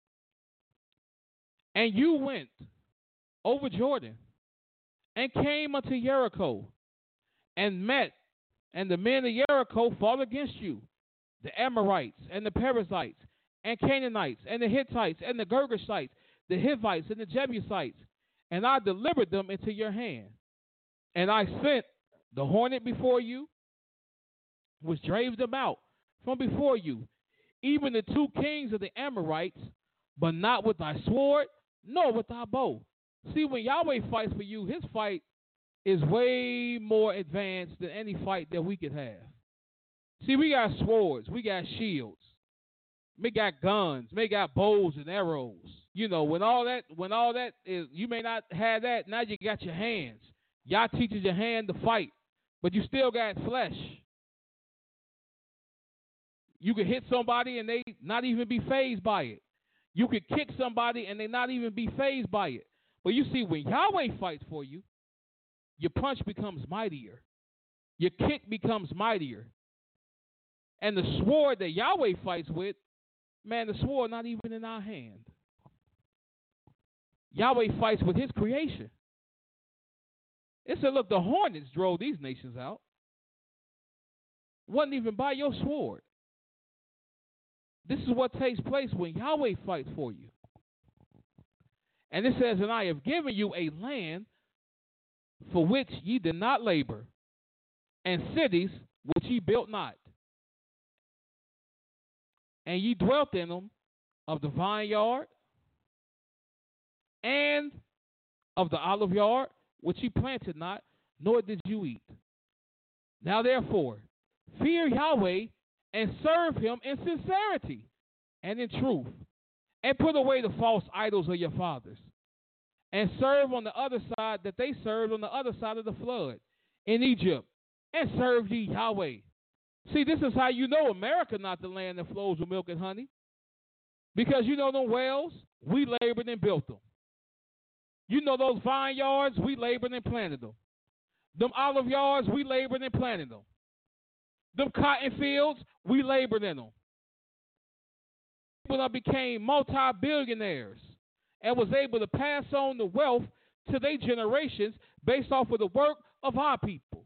and you went over Jordan and came unto Jericho and met, and the men of Jericho fought against you, the Amorites and the Perizzites and Canaanites and the Hittites and the Girgashites, the Hivites and the Jebusites, and I delivered them into your hand. And I sent the hornet before you, which drave them out from before you, even the two kings of the Amorites, but not with thy sword, nor with thy bow. See, when Yahweh fights for you, his fight is way more advanced than any fight that we could have. See, we got swords, we got shields, we got guns, we got bows and arrows. You know, when all that is, you may not have that. Now you got your hands. Y'all teaches your hand to fight, but you still got flesh. You can hit somebody and they not even be fazed by it. You could kick somebody and they not even be fazed by it. But you see, when Yahweh fights for you, your punch becomes mightier. Your kick becomes mightier. And the sword that Yahweh fights with, man, the sword not even in our hand. Yahweh fights with his creation. It said, look, the hornets drove these nations out. Wasn't even by your sword. This is what takes place when Yahweh fights for you. And it says, and I have given you a land for which ye did not labor, and cities which ye built not. And ye dwelt in them of the vineyard and of the olive yard, which ye planted not, nor did you eat. Now therefore, fear Yahweh and serve him in sincerity and in truth, and put away the false idols of your fathers, and serve on the other side that they served on the other side of the flood in Egypt, and serve ye Yahweh. See, this is how you know America not the land that flows with milk and honey. Because you know them wells, we labored and built them. You know those vineyards, we labored and planted them. Them olive yards, we labored and planted them. Them cotton fields, we labored in them. People that became multi-billionaires and was able to pass on the wealth to their generations based off of the work of our people.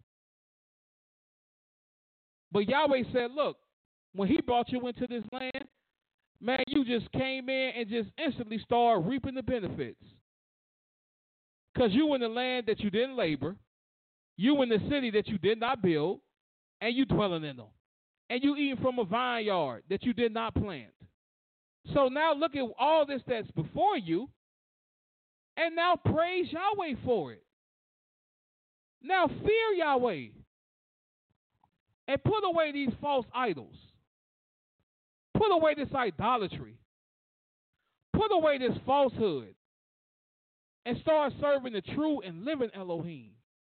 But Yahweh said, look, when he brought you into this land, man, you just came in and just instantly started reaping the benefits. Because you in the land that you didn't labor, you in the city that you did not build, and you dwelling in them. And you eating from a vineyard that you did not plant. So now look at all this that's before you, and now praise Yahweh for it. Now fear Yahweh. And put away these false idols. Put away this idolatry. Put away this falsehood. And start serving the true and living Elohim.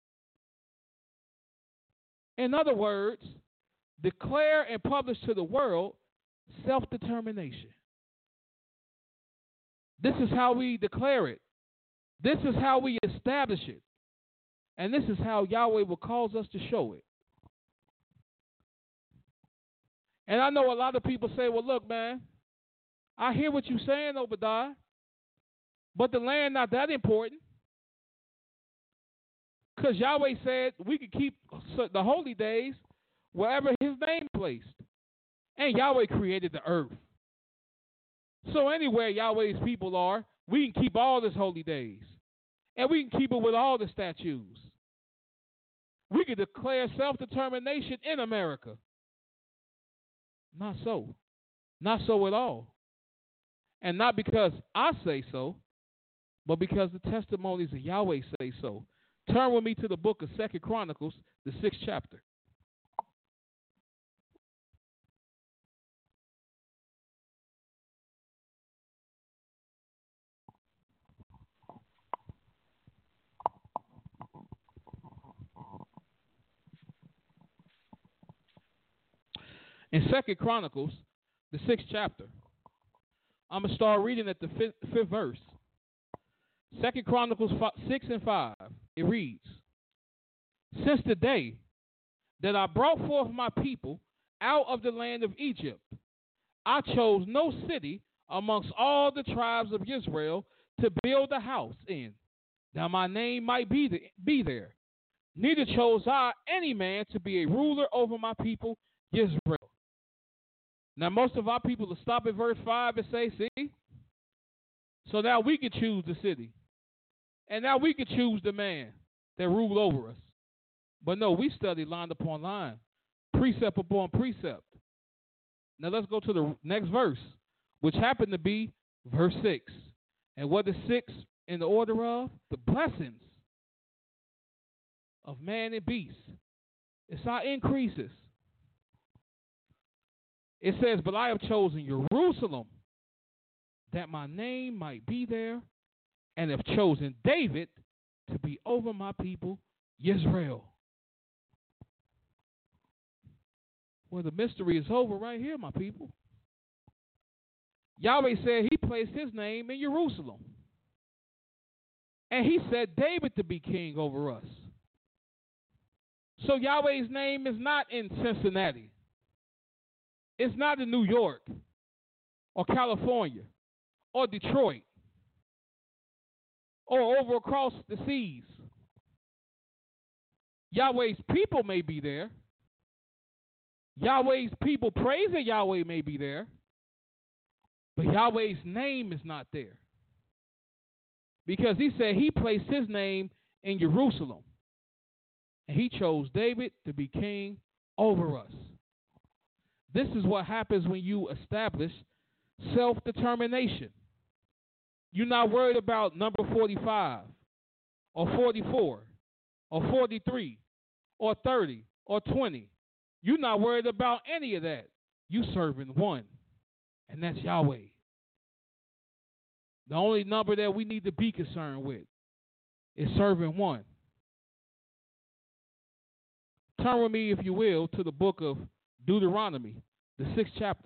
In other words, declare and publish to the world self-determination. This is how we declare it. This is how we establish it. And this is how Yahweh will cause us to show it. And I know a lot of people say, well, look, man, I hear what you're saying, Obadiah, but the land not that important. Because Yahweh said we could keep the holy days wherever his name placed. And Yahweh created the earth. So anywhere Yahweh's people are, we can keep all his holy days. And we can keep it with all the statutes. We can declare self-determination in America. Not so. Not so at all. And not because I say so, but because the testimonies of Yahweh say so. Turn with me to the book of 2 Chronicles, the 6th chapter. In 2 Chronicles, the 6th chapter, I'm going to start reading at the 5th verse. 2 Chronicles 6 and 5, it reads, since the day that I brought forth my people out of the land of Egypt, I chose no city amongst all the tribes of Israel to build a house in, that my name might be there. Neither chose I any man to be a ruler over my people Israel. Now, most of our people will stop at verse 5 and say, see? So now we can choose the city. And now we can choose the man that ruled over us. But no, we study line upon line, precept upon precept. Now let's go to the next verse, which happened to be verse 6. And what is 6 in the order of? The blessings of man and beast. It's our increases. It says, but I have chosen Jerusalem that my name might be there, and have chosen David to be over my people, Israel. Well, the mystery is over right here, my people. Yahweh said he placed his name in Jerusalem. And he said David to be king over us. So Yahweh's name is not in Cincinnati. It's not in New York or California or Detroit or over across the seas. Yahweh's people may be there. Yahweh's people praising Yahweh may be there. But Yahweh's name is not there. Because he said he placed his name in Jerusalem. And he chose David to be king over us. This is what happens when you establish self-determination. You're not worried about number 45 or 44 or 43 or 30 or 20. You're not worried about any of that. You serving one, and that's Yahweh. The only number that we need to be concerned with is serving one. Turn with me, if you will, to the book of Deuteronomy, the 6th chapter.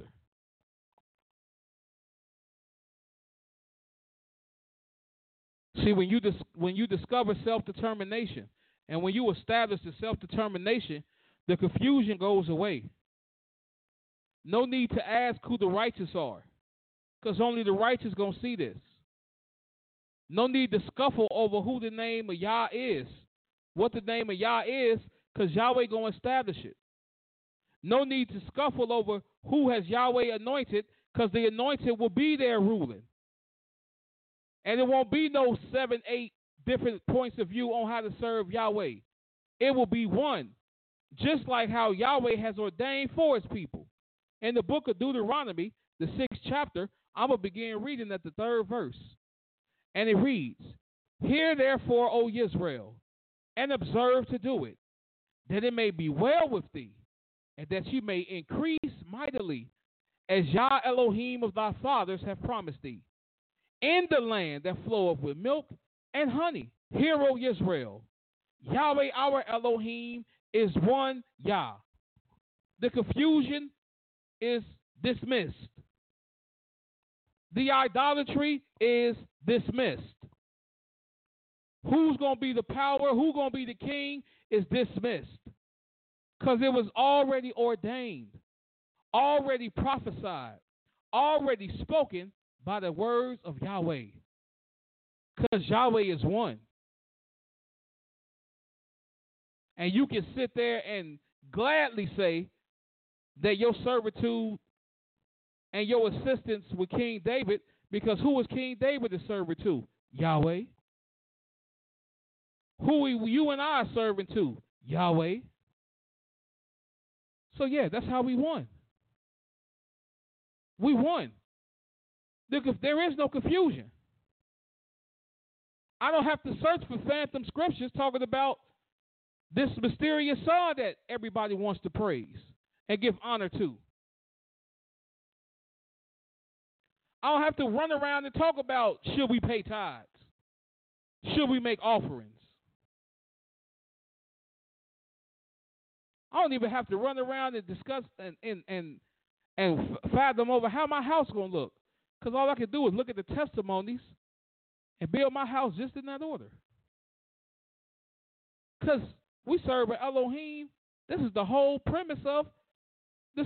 See, when you discover self-determination, and when you establish the self-determination, the confusion goes away. No need to ask who the righteous are, because only the righteous going to see this. No need to scuffle over who the name of Yah is, what the name of Yah is, because Yahweh going to establish it. No need to scuffle over who has Yahweh anointed, because the anointed will be there ruling. And it won't be no 7, 8 different points of view on how to serve Yahweh. It will be one, just like how Yahweh has ordained for his people. In the book of Deuteronomy, the 6th chapter, I'm going to begin reading at the 3rd verse. And it reads, Hear therefore, O Israel, and observe to do it, that it may be well with thee, and that you may increase mightily, as Yah Elohim of thy fathers have promised thee, in the land that floweth with milk and honey. Hear, O Israel, Yahweh our Elohim is one Yah. The confusion is dismissed. The idolatry is dismissed. Who's going to be the power, who's going to be the king is dismissed. Because it was already ordained, already prophesied, already spoken by the words of Yahweh. Because Yahweh is one. And you can sit there and gladly say that your servitude and your assistance with King David, because who was King David to serve to? Yahweh. Who you and I are serving to? Yahweh. So yeah, that's how we won. We won. There is no confusion. I don't have to search for phantom scriptures talking about this mysterious son that everybody wants to praise and give honor to. I don't have to run around and talk about should we pay tithes? Should we make offerings? I don't even have to run around and discuss and fathom over how my house going to look. Because all I can do is look at the testimonies and build my house just in that order. Because we serve an Elohim. This is the whole premise of the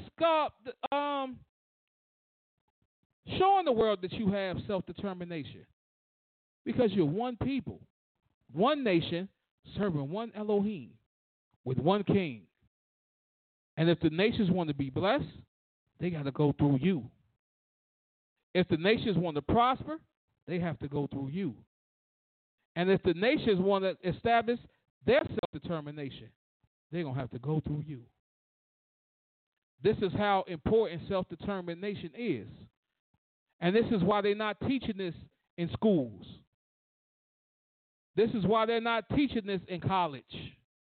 showing the world that you have self-determination. Because you're one people, one nation, serving one Elohim with one king. And if the nations want to be blessed, they got to go through you. If the nations want to prosper, they have to go through you. And if the nations want to establish their self-determination, they're going to have to go through you. This is how important self-determination is. And this is why they're not teaching this in schools. This is why they're not teaching this in college.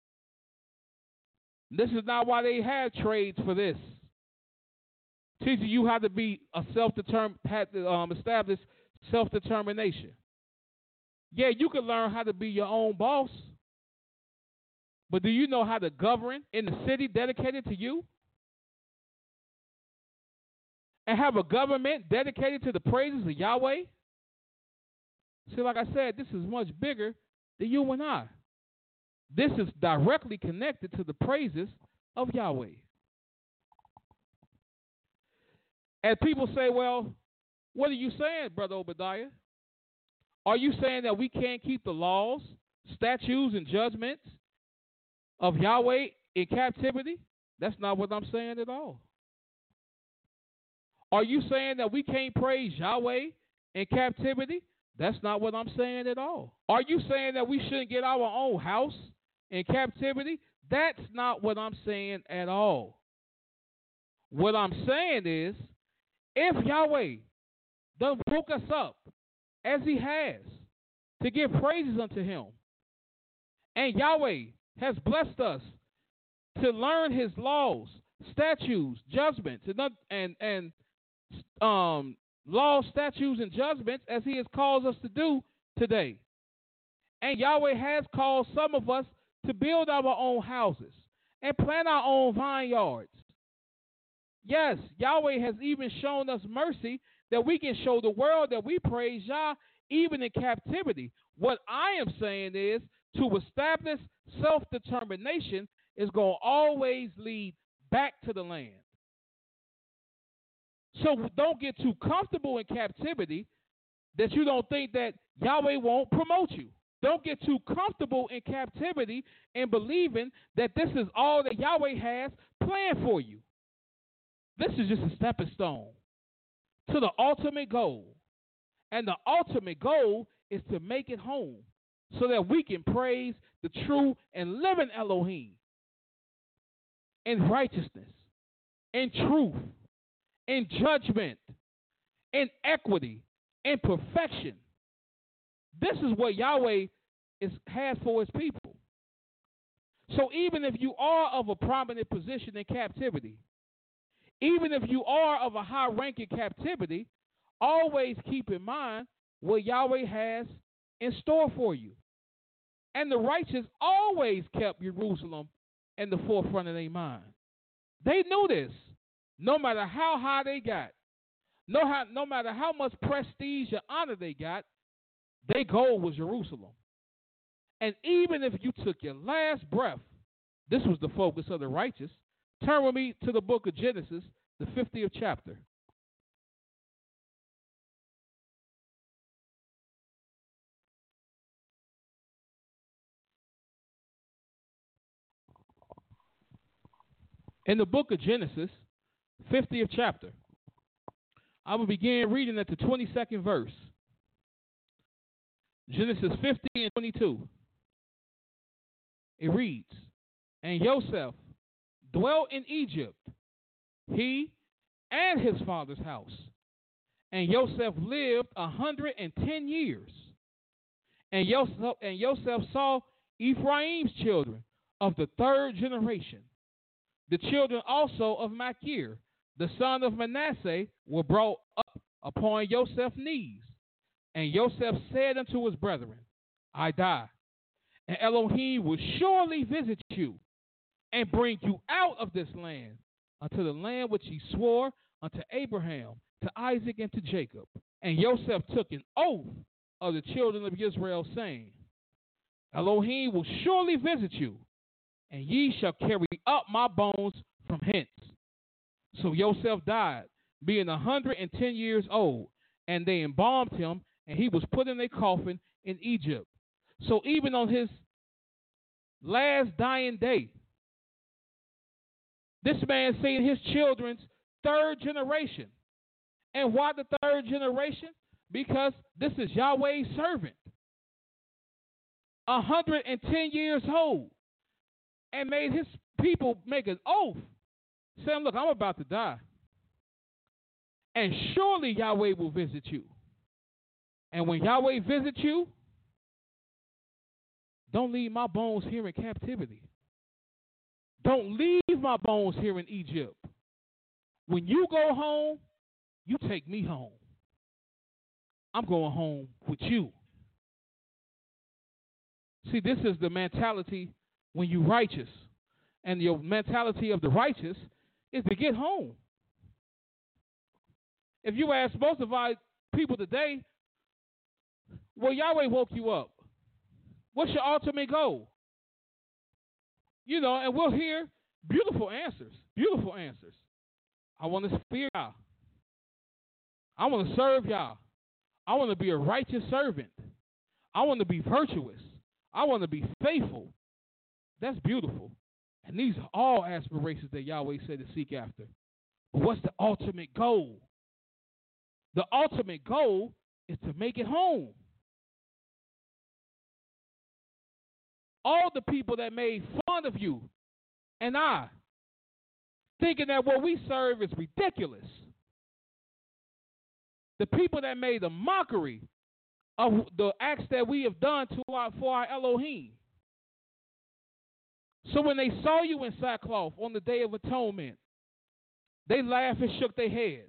This is not why they have trades for this. Teaching you how to be a establish self-determination. Yeah, you can learn how to be your own boss, but do you know how to govern in the city dedicated to you? And have a government dedicated to the praises of Yahweh? See, like I said, this is much bigger than you and I. This is directly connected to the praises of Yahweh. And people say, well, what are you saying, Brother Obadiah? Are you saying that we can't keep the laws, statutes, and judgments of Yahweh in captivity? That's not what I'm saying at all. Are you saying that we can't praise Yahweh in captivity? That's not what I'm saying at all. Are you saying that we shouldn't get our own house in captivity? That's not what I'm saying at all. What I'm saying is, if Yahweh done woke us up as he has to give praises unto him, and Yahweh has blessed us to learn his laws, statutes, judgments, and laws, statutes, and judgments as he has called us to do today. And Yahweh has called some of us to build our own houses and plant our own vineyards. Yes, Yahweh has even shown us mercy that we can show the world that we praise Yah even in captivity. What I am saying is to establish self-determination is going to always lead back to the land. So don't get too comfortable in captivity that you don't think that Yahweh won't promote you. Don't get too comfortable in captivity and believing that this is all that Yahweh has planned for you. This is just a stepping stone to the ultimate goal. And the ultimate goal is to make it home so that we can praise the true and living Elohim in righteousness, in truth, in judgment, in equity, in perfection. This is what Yahweh has for his people. So even if you are of a prominent position in captivity, even if you are of a high rank in captivity, always keep in mind what Yahweh has in store for you. And the righteous always kept Jerusalem in the forefront of their mind. They knew this. No matter how high they got, no matter how much prestige or honor they got, their goal was Jerusalem. And even if you took your last breath, this was the focus of the righteous. Turn with me to the book of Genesis, the 50th chapter. In the book of Genesis, 50th chapter, I will begin reading at the 22nd verse. Genesis 50 and 22. It reads, "And Joseph dwelt in Egypt, he and his father's house. And Joseph lived 110 years. And Joseph saw Ephraim's children of the third generation. The children also of Machir, the son of Manasseh, were brought up upon Joseph's knees. And Joseph said unto his brethren, I die, and Elohim will surely visit you, and bring you out of this land, unto the land which he swore unto Abraham, to Isaac, and to Jacob. And Joseph took an oath of the children of Israel, saying, Elohim will surely visit you, and ye shall carry up my bones from hence. So Joseph died, being 110 years old, and they embalmed him, and he was put in a coffin in Egypt. So even on his last dying day, this man seeing his children's third generation. And why the third generation? Because this is Yahweh's servant. 110 years old. And made his people make an oath, saying, look, I'm about to die. And surely Yahweh will visit you. And when Yahweh visits you, don't leave my bones here in captivity. Don't leave my bones here in Egypt. When you go home, you take me home. I'm going home with you. See, this is the mentality when you're righteous. And your mentality of the righteous is to get home. If you ask most of our people today, well, Yahweh woke you up. What's your ultimate goal? You know, and we'll hear beautiful answers. Beautiful answers. I want to fear Yah. I want to serve Yah. I want to be a righteous servant. I want to be virtuous. I want to be faithful. That's beautiful. And these are all aspirations that Yahweh said to seek after. But what's the ultimate goal? The ultimate goal is to make it home. All the people that made fun of you and I, thinking that what we serve is ridiculous. The people that made a mockery of the acts that we have done for our Elohim. So when they saw you in sackcloth on the Day of Atonement, they laughed and shook their head.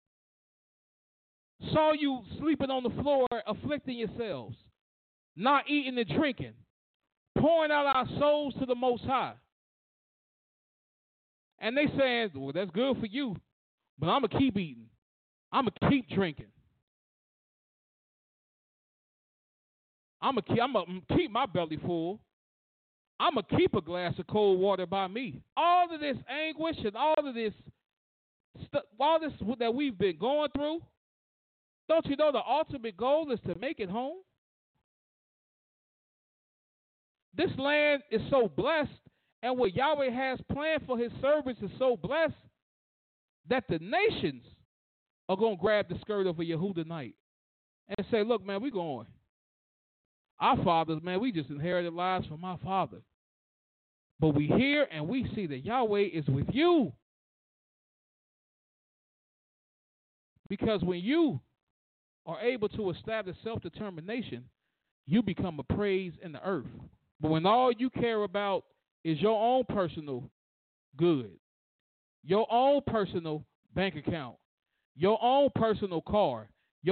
Saw you sleeping on the floor, afflicting yourselves, not eating and drinking, pouring out our souls to the Most High. And they saying, well, that's good for you, but I'm going to keep eating. I'm going to keep drinking. I'm going to keep my belly full. I'm going to keep a glass of cold water by me. All of this anguish and all of this that we've been going through, don't you know the ultimate goal is to make it home? This land is so blessed, and what Yahweh has planned for his servants is so blessed that the nations are going to grab the skirt of a Yehuda night and say, look, man, we going. Our fathers, man, we just inherited lives from our father. But we hear and we see that Yahweh is with you. Because when you are able to establish self-determination, you become a praise in the earth. But when all you care about is your own personal good, your own personal bank account, your own personal car,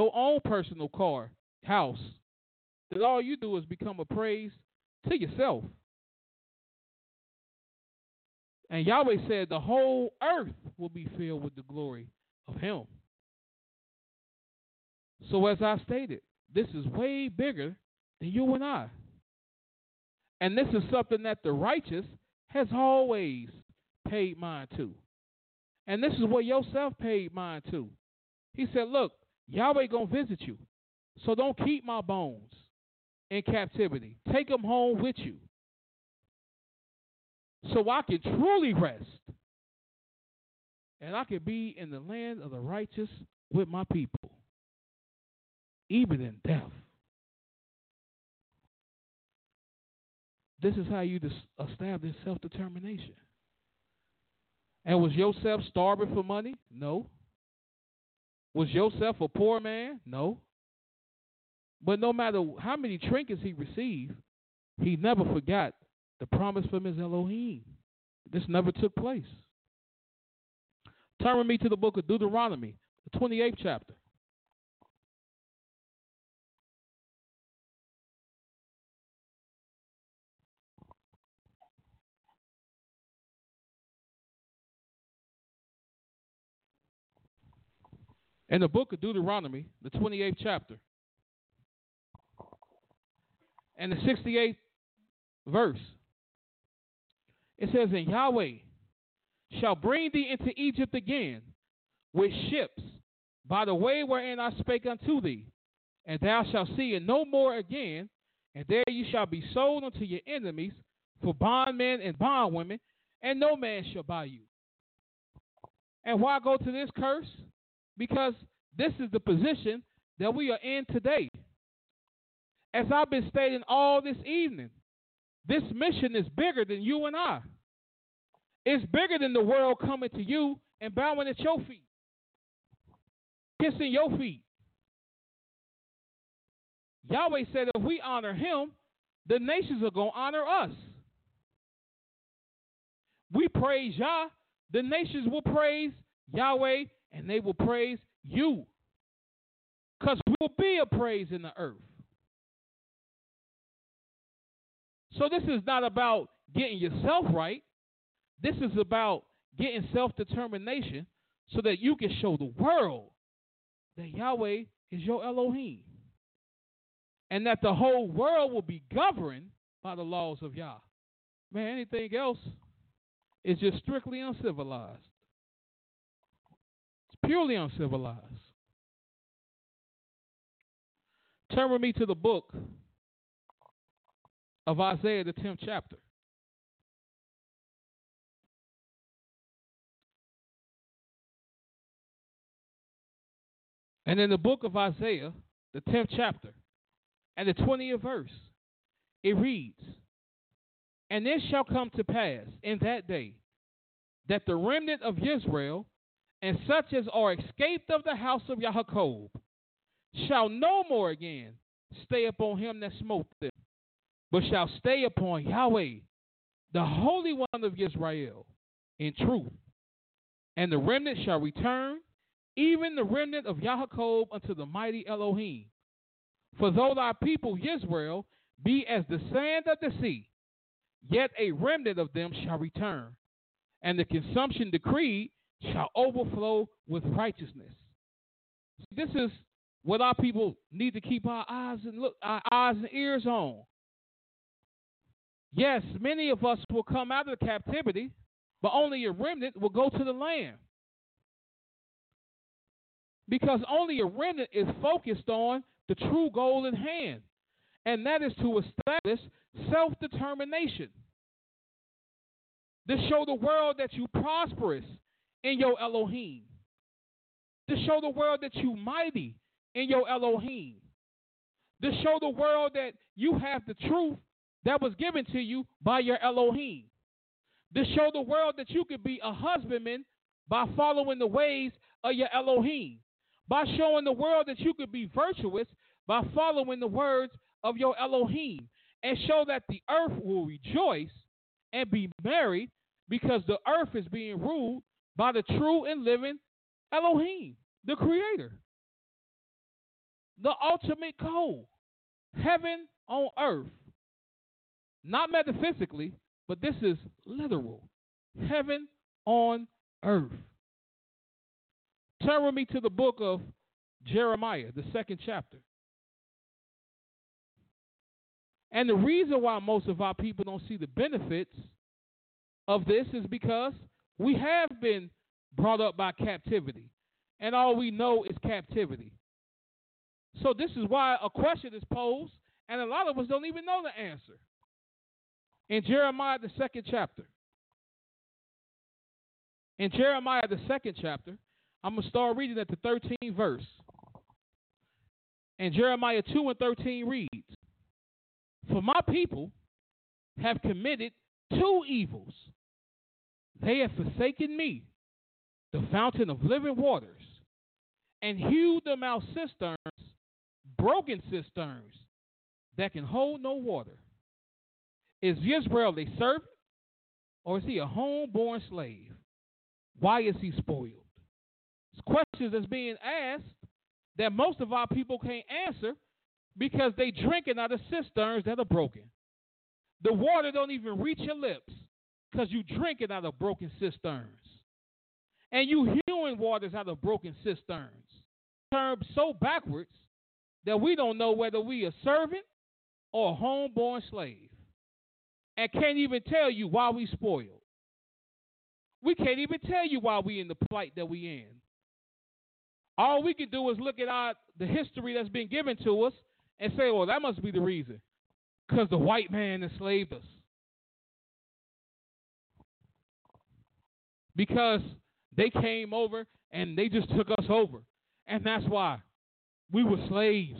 house, then all you do is become a praise to yourself. And Yahweh said the whole earth will be filled with the glory of him. So as I stated, this is way bigger than you and I. And this is something that the righteous has always paid mind to. And this is what Yosef paid mind to. He said, look, Yahweh going to visit you. So don't keep my bones in captivity. Take them home with you. So I can truly rest. And I can be in the land of the righteous with my people. Even in death. This is how you establish self-determination. And was Yosef starving for money? No. Was Yosef a poor man? No. But no matter how many trinkets he received, he never forgot the promise from his Elohim. This never took place. Turn with me to the book of Deuteronomy, the 28th chapter. In the book of Deuteronomy, the 28th chapter, and the 68th verse, it says, and Yahweh shall bring thee into Egypt again with ships by the way wherein I spake unto thee, and thou shalt see it no more again, and there you shall be sold unto your enemies for bondmen and bondwomen, and no man shall buy you. And why go to this curse? Because this is the position that we are in today. As I've been stating all this evening, this mission is bigger than you and I. It's bigger than the world coming to you and bowing at your feet, kissing your feet. Yahweh said if we honor him, the nations are going to honor us. we praise Yah, the nations will praise Yahweh, and they will praise you. Because we will be a praise in the earth. So this is not about getting yourself right. This is about getting self-determination so that you can show the world that Yahweh is your Elohim. And that the whole world will be governed by the laws of Yah. Man, anything else is just strictly uncivilized. It's purely uncivilized. Turn with me to the book of Isaiah, the 10th chapter. And in the book of Isaiah, the 10th chapter, and the 20th verse, it reads, "And it shall come to pass in that day that the remnant of Israel and such as are escaped of the house of Yaakov shall no more again stay upon him that smote them, but shall stay upon Yahweh, the Holy One of Israel, in truth. And the remnant shall return, even the remnant of Yaakov, unto the mighty Elohim. For though thy people Israel be as the sand of the sea, yet a remnant of them shall return, and the consumption decreed shall overflow with righteousness." This is what our people need to keep our eyes and ears on. Yes, many of us will come out of captivity, but only a remnant will go to the land. Because only a remnant is focused on the true goal in hand, and that is to establish self-determination, to show the world that you prosperous in your Elohim, to show the world that you mighty in your Elohim, to show the world that you have the truth that was given to you by your Elohim, to show the world that you could be a husbandman by following the ways of your Elohim, by showing the world that you could be virtuous by following the words of your Elohim, and show that the earth will rejoice and be merry because the earth is being ruled by the true and living Elohim, the Creator. The ultimate goal, heaven on earth. Not metaphysically, but this is literal. Heaven on earth. Turn with me to the book of Jeremiah, the 2nd chapter. And the reason why most of our people don't see the benefits of this is because we have been brought up by captivity, and all we know is captivity. So this is why a question is posed, and a lot of us don't even know the answer. In Jeremiah, the 2nd chapter. In Jeremiah, the 2nd chapter, I'm going to start reading at the 13th verse. And Jeremiah 2 and 13 reads, "For my people have committed 2 evils. They have forsaken me, the fountain of living waters, and hewed them out cisterns, broken cisterns, that can hold no water. Is Israel a servant, or is he a homeborn slave? Why is he spoiled?" It's questions that's being asked that most of our people can't answer because they drinking out of cisterns that are broken. The water don't even reach your lips because you drinking out of broken cisterns. And you hewing waters out of broken cisterns. Turned so backwards that we don't know whether we a servant or a homeborn slave. And can't even tell you why we spoiled. We can't even tell you why we in the plight that we in. All we can do is look at the history that's been given to us and say, well, that must be the reason. Because the white man enslaved us. Because they came over and they just took us over. And that's why we were slaves.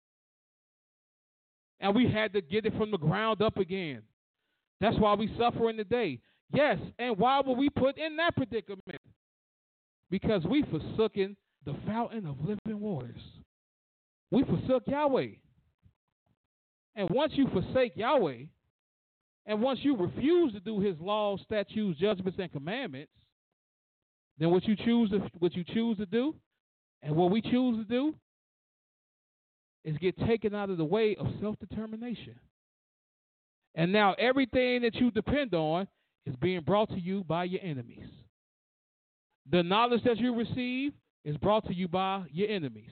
And we had to get it from the ground up again. That's why we suffering today. Yes, and why were we put in that predicament? Because we forsook the fountain of living waters. We forsook Yahweh. And once you forsake Yahweh And once you refuse to do his laws, statutes, judgments, and commandments, then what you choose to do, and what we choose to do, is get taken out of the way of self-determination. And now everything that you depend on is being brought to you by your enemies. The knowledge that you receive is brought to you by your enemies.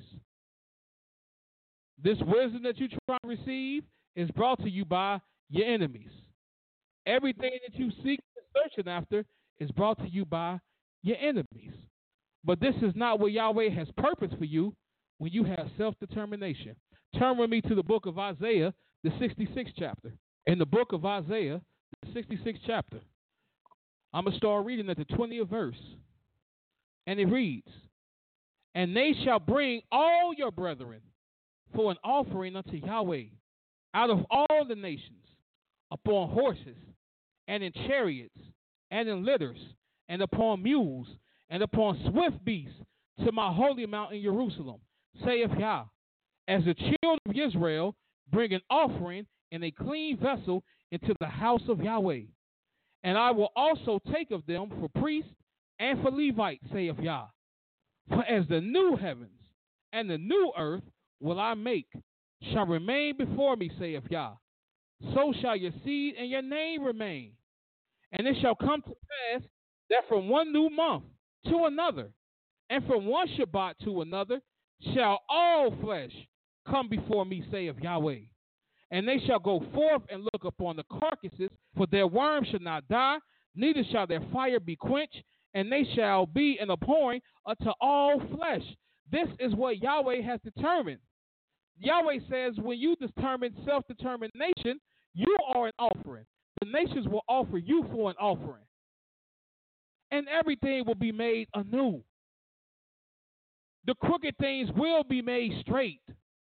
This wisdom that you try to receive is brought to you by your enemies. Everything that you seek and searching after is brought to you by your enemies. But this is not what Yahweh has purpose for you when you have self-determination. Turn with me to the book of Isaiah, the 66th chapter. In the book of Isaiah, the 66th chapter, I'm going to start reading at the 20th verse. And it reads, "And they shall bring all your brethren for an offering unto Yahweh out of all the nations, upon horses, and in chariots, and in litters, and upon mules, and upon swift beasts, to my holy mountain Jerusalem, saith Yah, as the children of Israel bring an offering in a clean vessel into the house of Yahweh. And I will also take of them for priests and for Levites, saith Yah. For as the new heavens and the new earth will I make, shall remain before me, saith Yah, so shall your seed and your name remain. And it shall come to pass that from one new month to another, and from one Shabbat to another, shall all flesh come before me, saith Yahweh. And they shall go forth and look upon the carcasses, for their worms shall not die, neither shall their fire be quenched, and they shall be an abhorring unto all flesh. This is what Yahweh has determined. Yahweh says when you determine self-determination, you are an offering. The nations will offer you for an offering. And everything will be made anew. The crooked things will be made straight.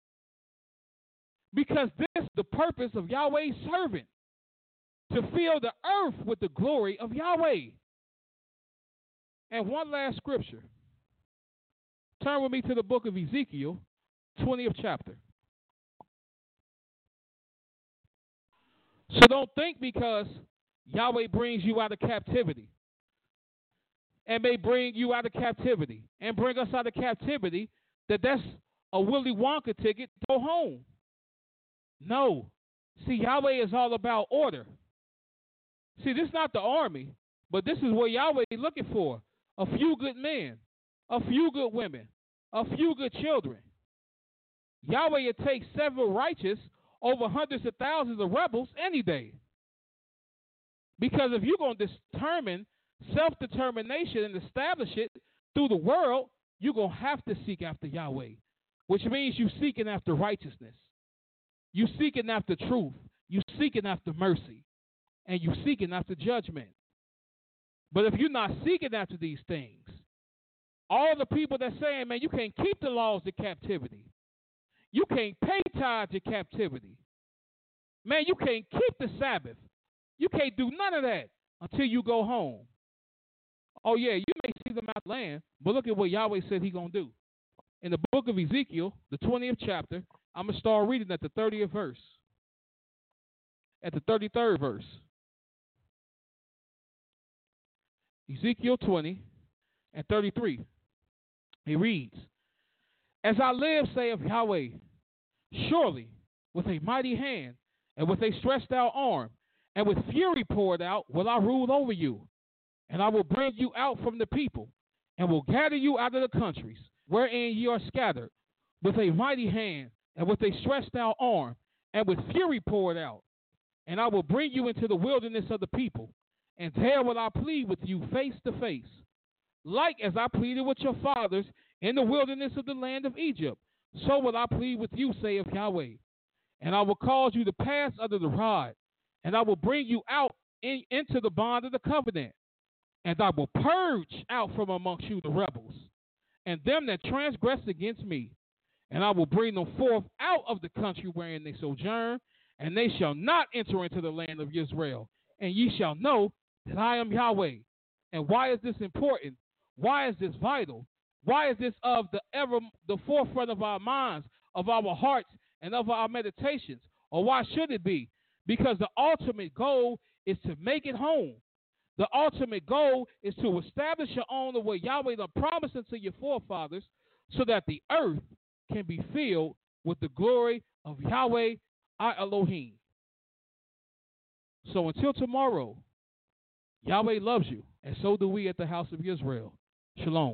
Because this is the purpose of Yahweh's servant, to fill the earth with the glory of Yahweh. And one last scripture. Turn with me to the book of Ezekiel, 20th chapter. So don't think because Yahweh brings you out of captivity and may bring you out of captivity and bring us out of captivity that that's a Willy Wonka ticket to go home. No. See, Yahweh is all about order. See, this is not the army, but this is what Yahweh is looking for. A few good men, a few good women, a few good children. Yahweh will take several righteous over hundreds of thousands of rebels any day. Because if you're going to determine self-determination and establish it through the world, you're going to have to seek after Yahweh, which means you're seeking after righteousness. You're seeking after truth. You're seeking after mercy. And you're seeking after judgment. But if you're not seeking after these things, all the people that saying, man, you can't keep the laws of captivity. You can't pay tithes in captivity. Man, you can't keep the Sabbath. You can't do none of that until you go home. Oh, yeah, you may see them out of the land, but look at what Yahweh said he's going to do. In the book of Ezekiel, the 20th chapter, I'm going to start reading at the 30th verse. At the 33rd verse. Ezekiel 20 and 33. He reads, "As I live, saith Yahweh, surely with a mighty hand and with a stretched out arm and with fury poured out will I rule over you. And I will bring you out from the people and will gather you out of the countries wherein ye are scattered with a mighty hand and with a stretched out arm and with fury poured out. And I will bring you into the wilderness of the people, and there will I plead with you face to face, like as I pleaded with your fathers in the wilderness of the land of Egypt. So will I plead with you, saith Yahweh. And I will cause you to pass under the rod, and I will bring you out into the bond of the covenant. And I will purge out from amongst you the rebels, and them that transgress against me. And I will bring them forth out of the country wherein they sojourn, and they shall not enter into the land of Israel. And ye shall know that I am Yahweh." And why is this important? Why is this vital? Why is this of the forefront of our minds, of our hearts, and of our meditations? Or why should it be? Because the ultimate goal is to make it home. The ultimate goal is to establish your own the way Yahweh done promised unto your forefathers, so that the earth can be filled with the glory of Yahweh our Elohim. So until tomorrow, Yahweh loves you, and so do we at the House of Israel. Shalom.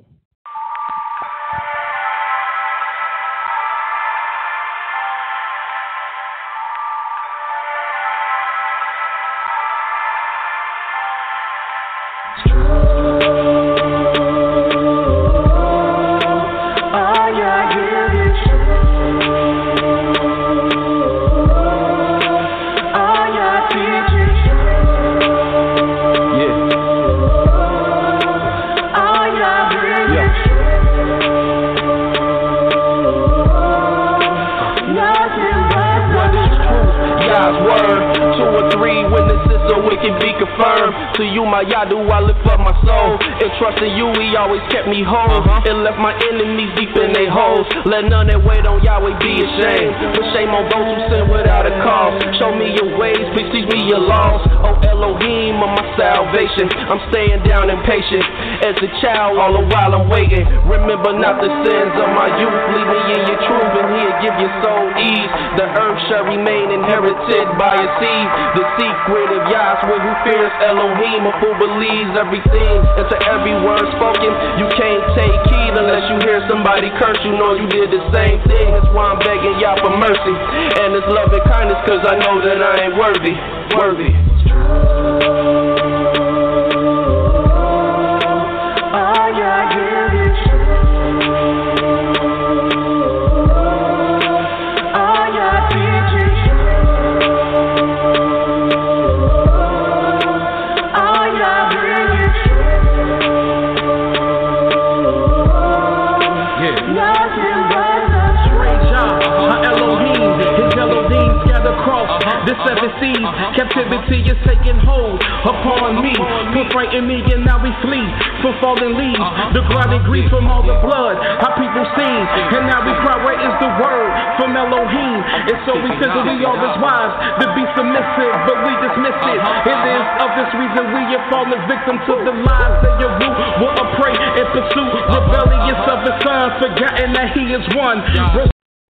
To you, my Yadu, I lift up my soul. And trusting you, he always kept me whole. And left my enemies deep in their holes. Let none that wait on Yahweh be ashamed. Put shame on those who sin without a cause. Show me your ways, please teach me your laws. Oh Elohim of my salvation, I'm staying down impatient. As a child, all the while I'm waiting. Remember not the sins of my youth. Lead me in your truth, and he'll give your soul ease. The earth shall remain inherited by a seed. The secret of Yahweh who fears Elohim, of who believes everything. And to every word spoken, you can't take heed unless you hear somebody curse. You know you did the same thing. That's why I'm begging Yah for mercy and His love and kindness, cause I know that I ain't worthy. The seven seas, captivity is taking hold upon me. Put fright in me and now we flee from fallen leaves. The grinding grief from all the blood our people seen. And now we cry, where is the word from Elohim? And so we physically all his wives to be submissive, but we dismiss it. It is of this reason we have fallen victim to the lies that your root will prey and pursue. Rebellious of the son, forgotten that he is one.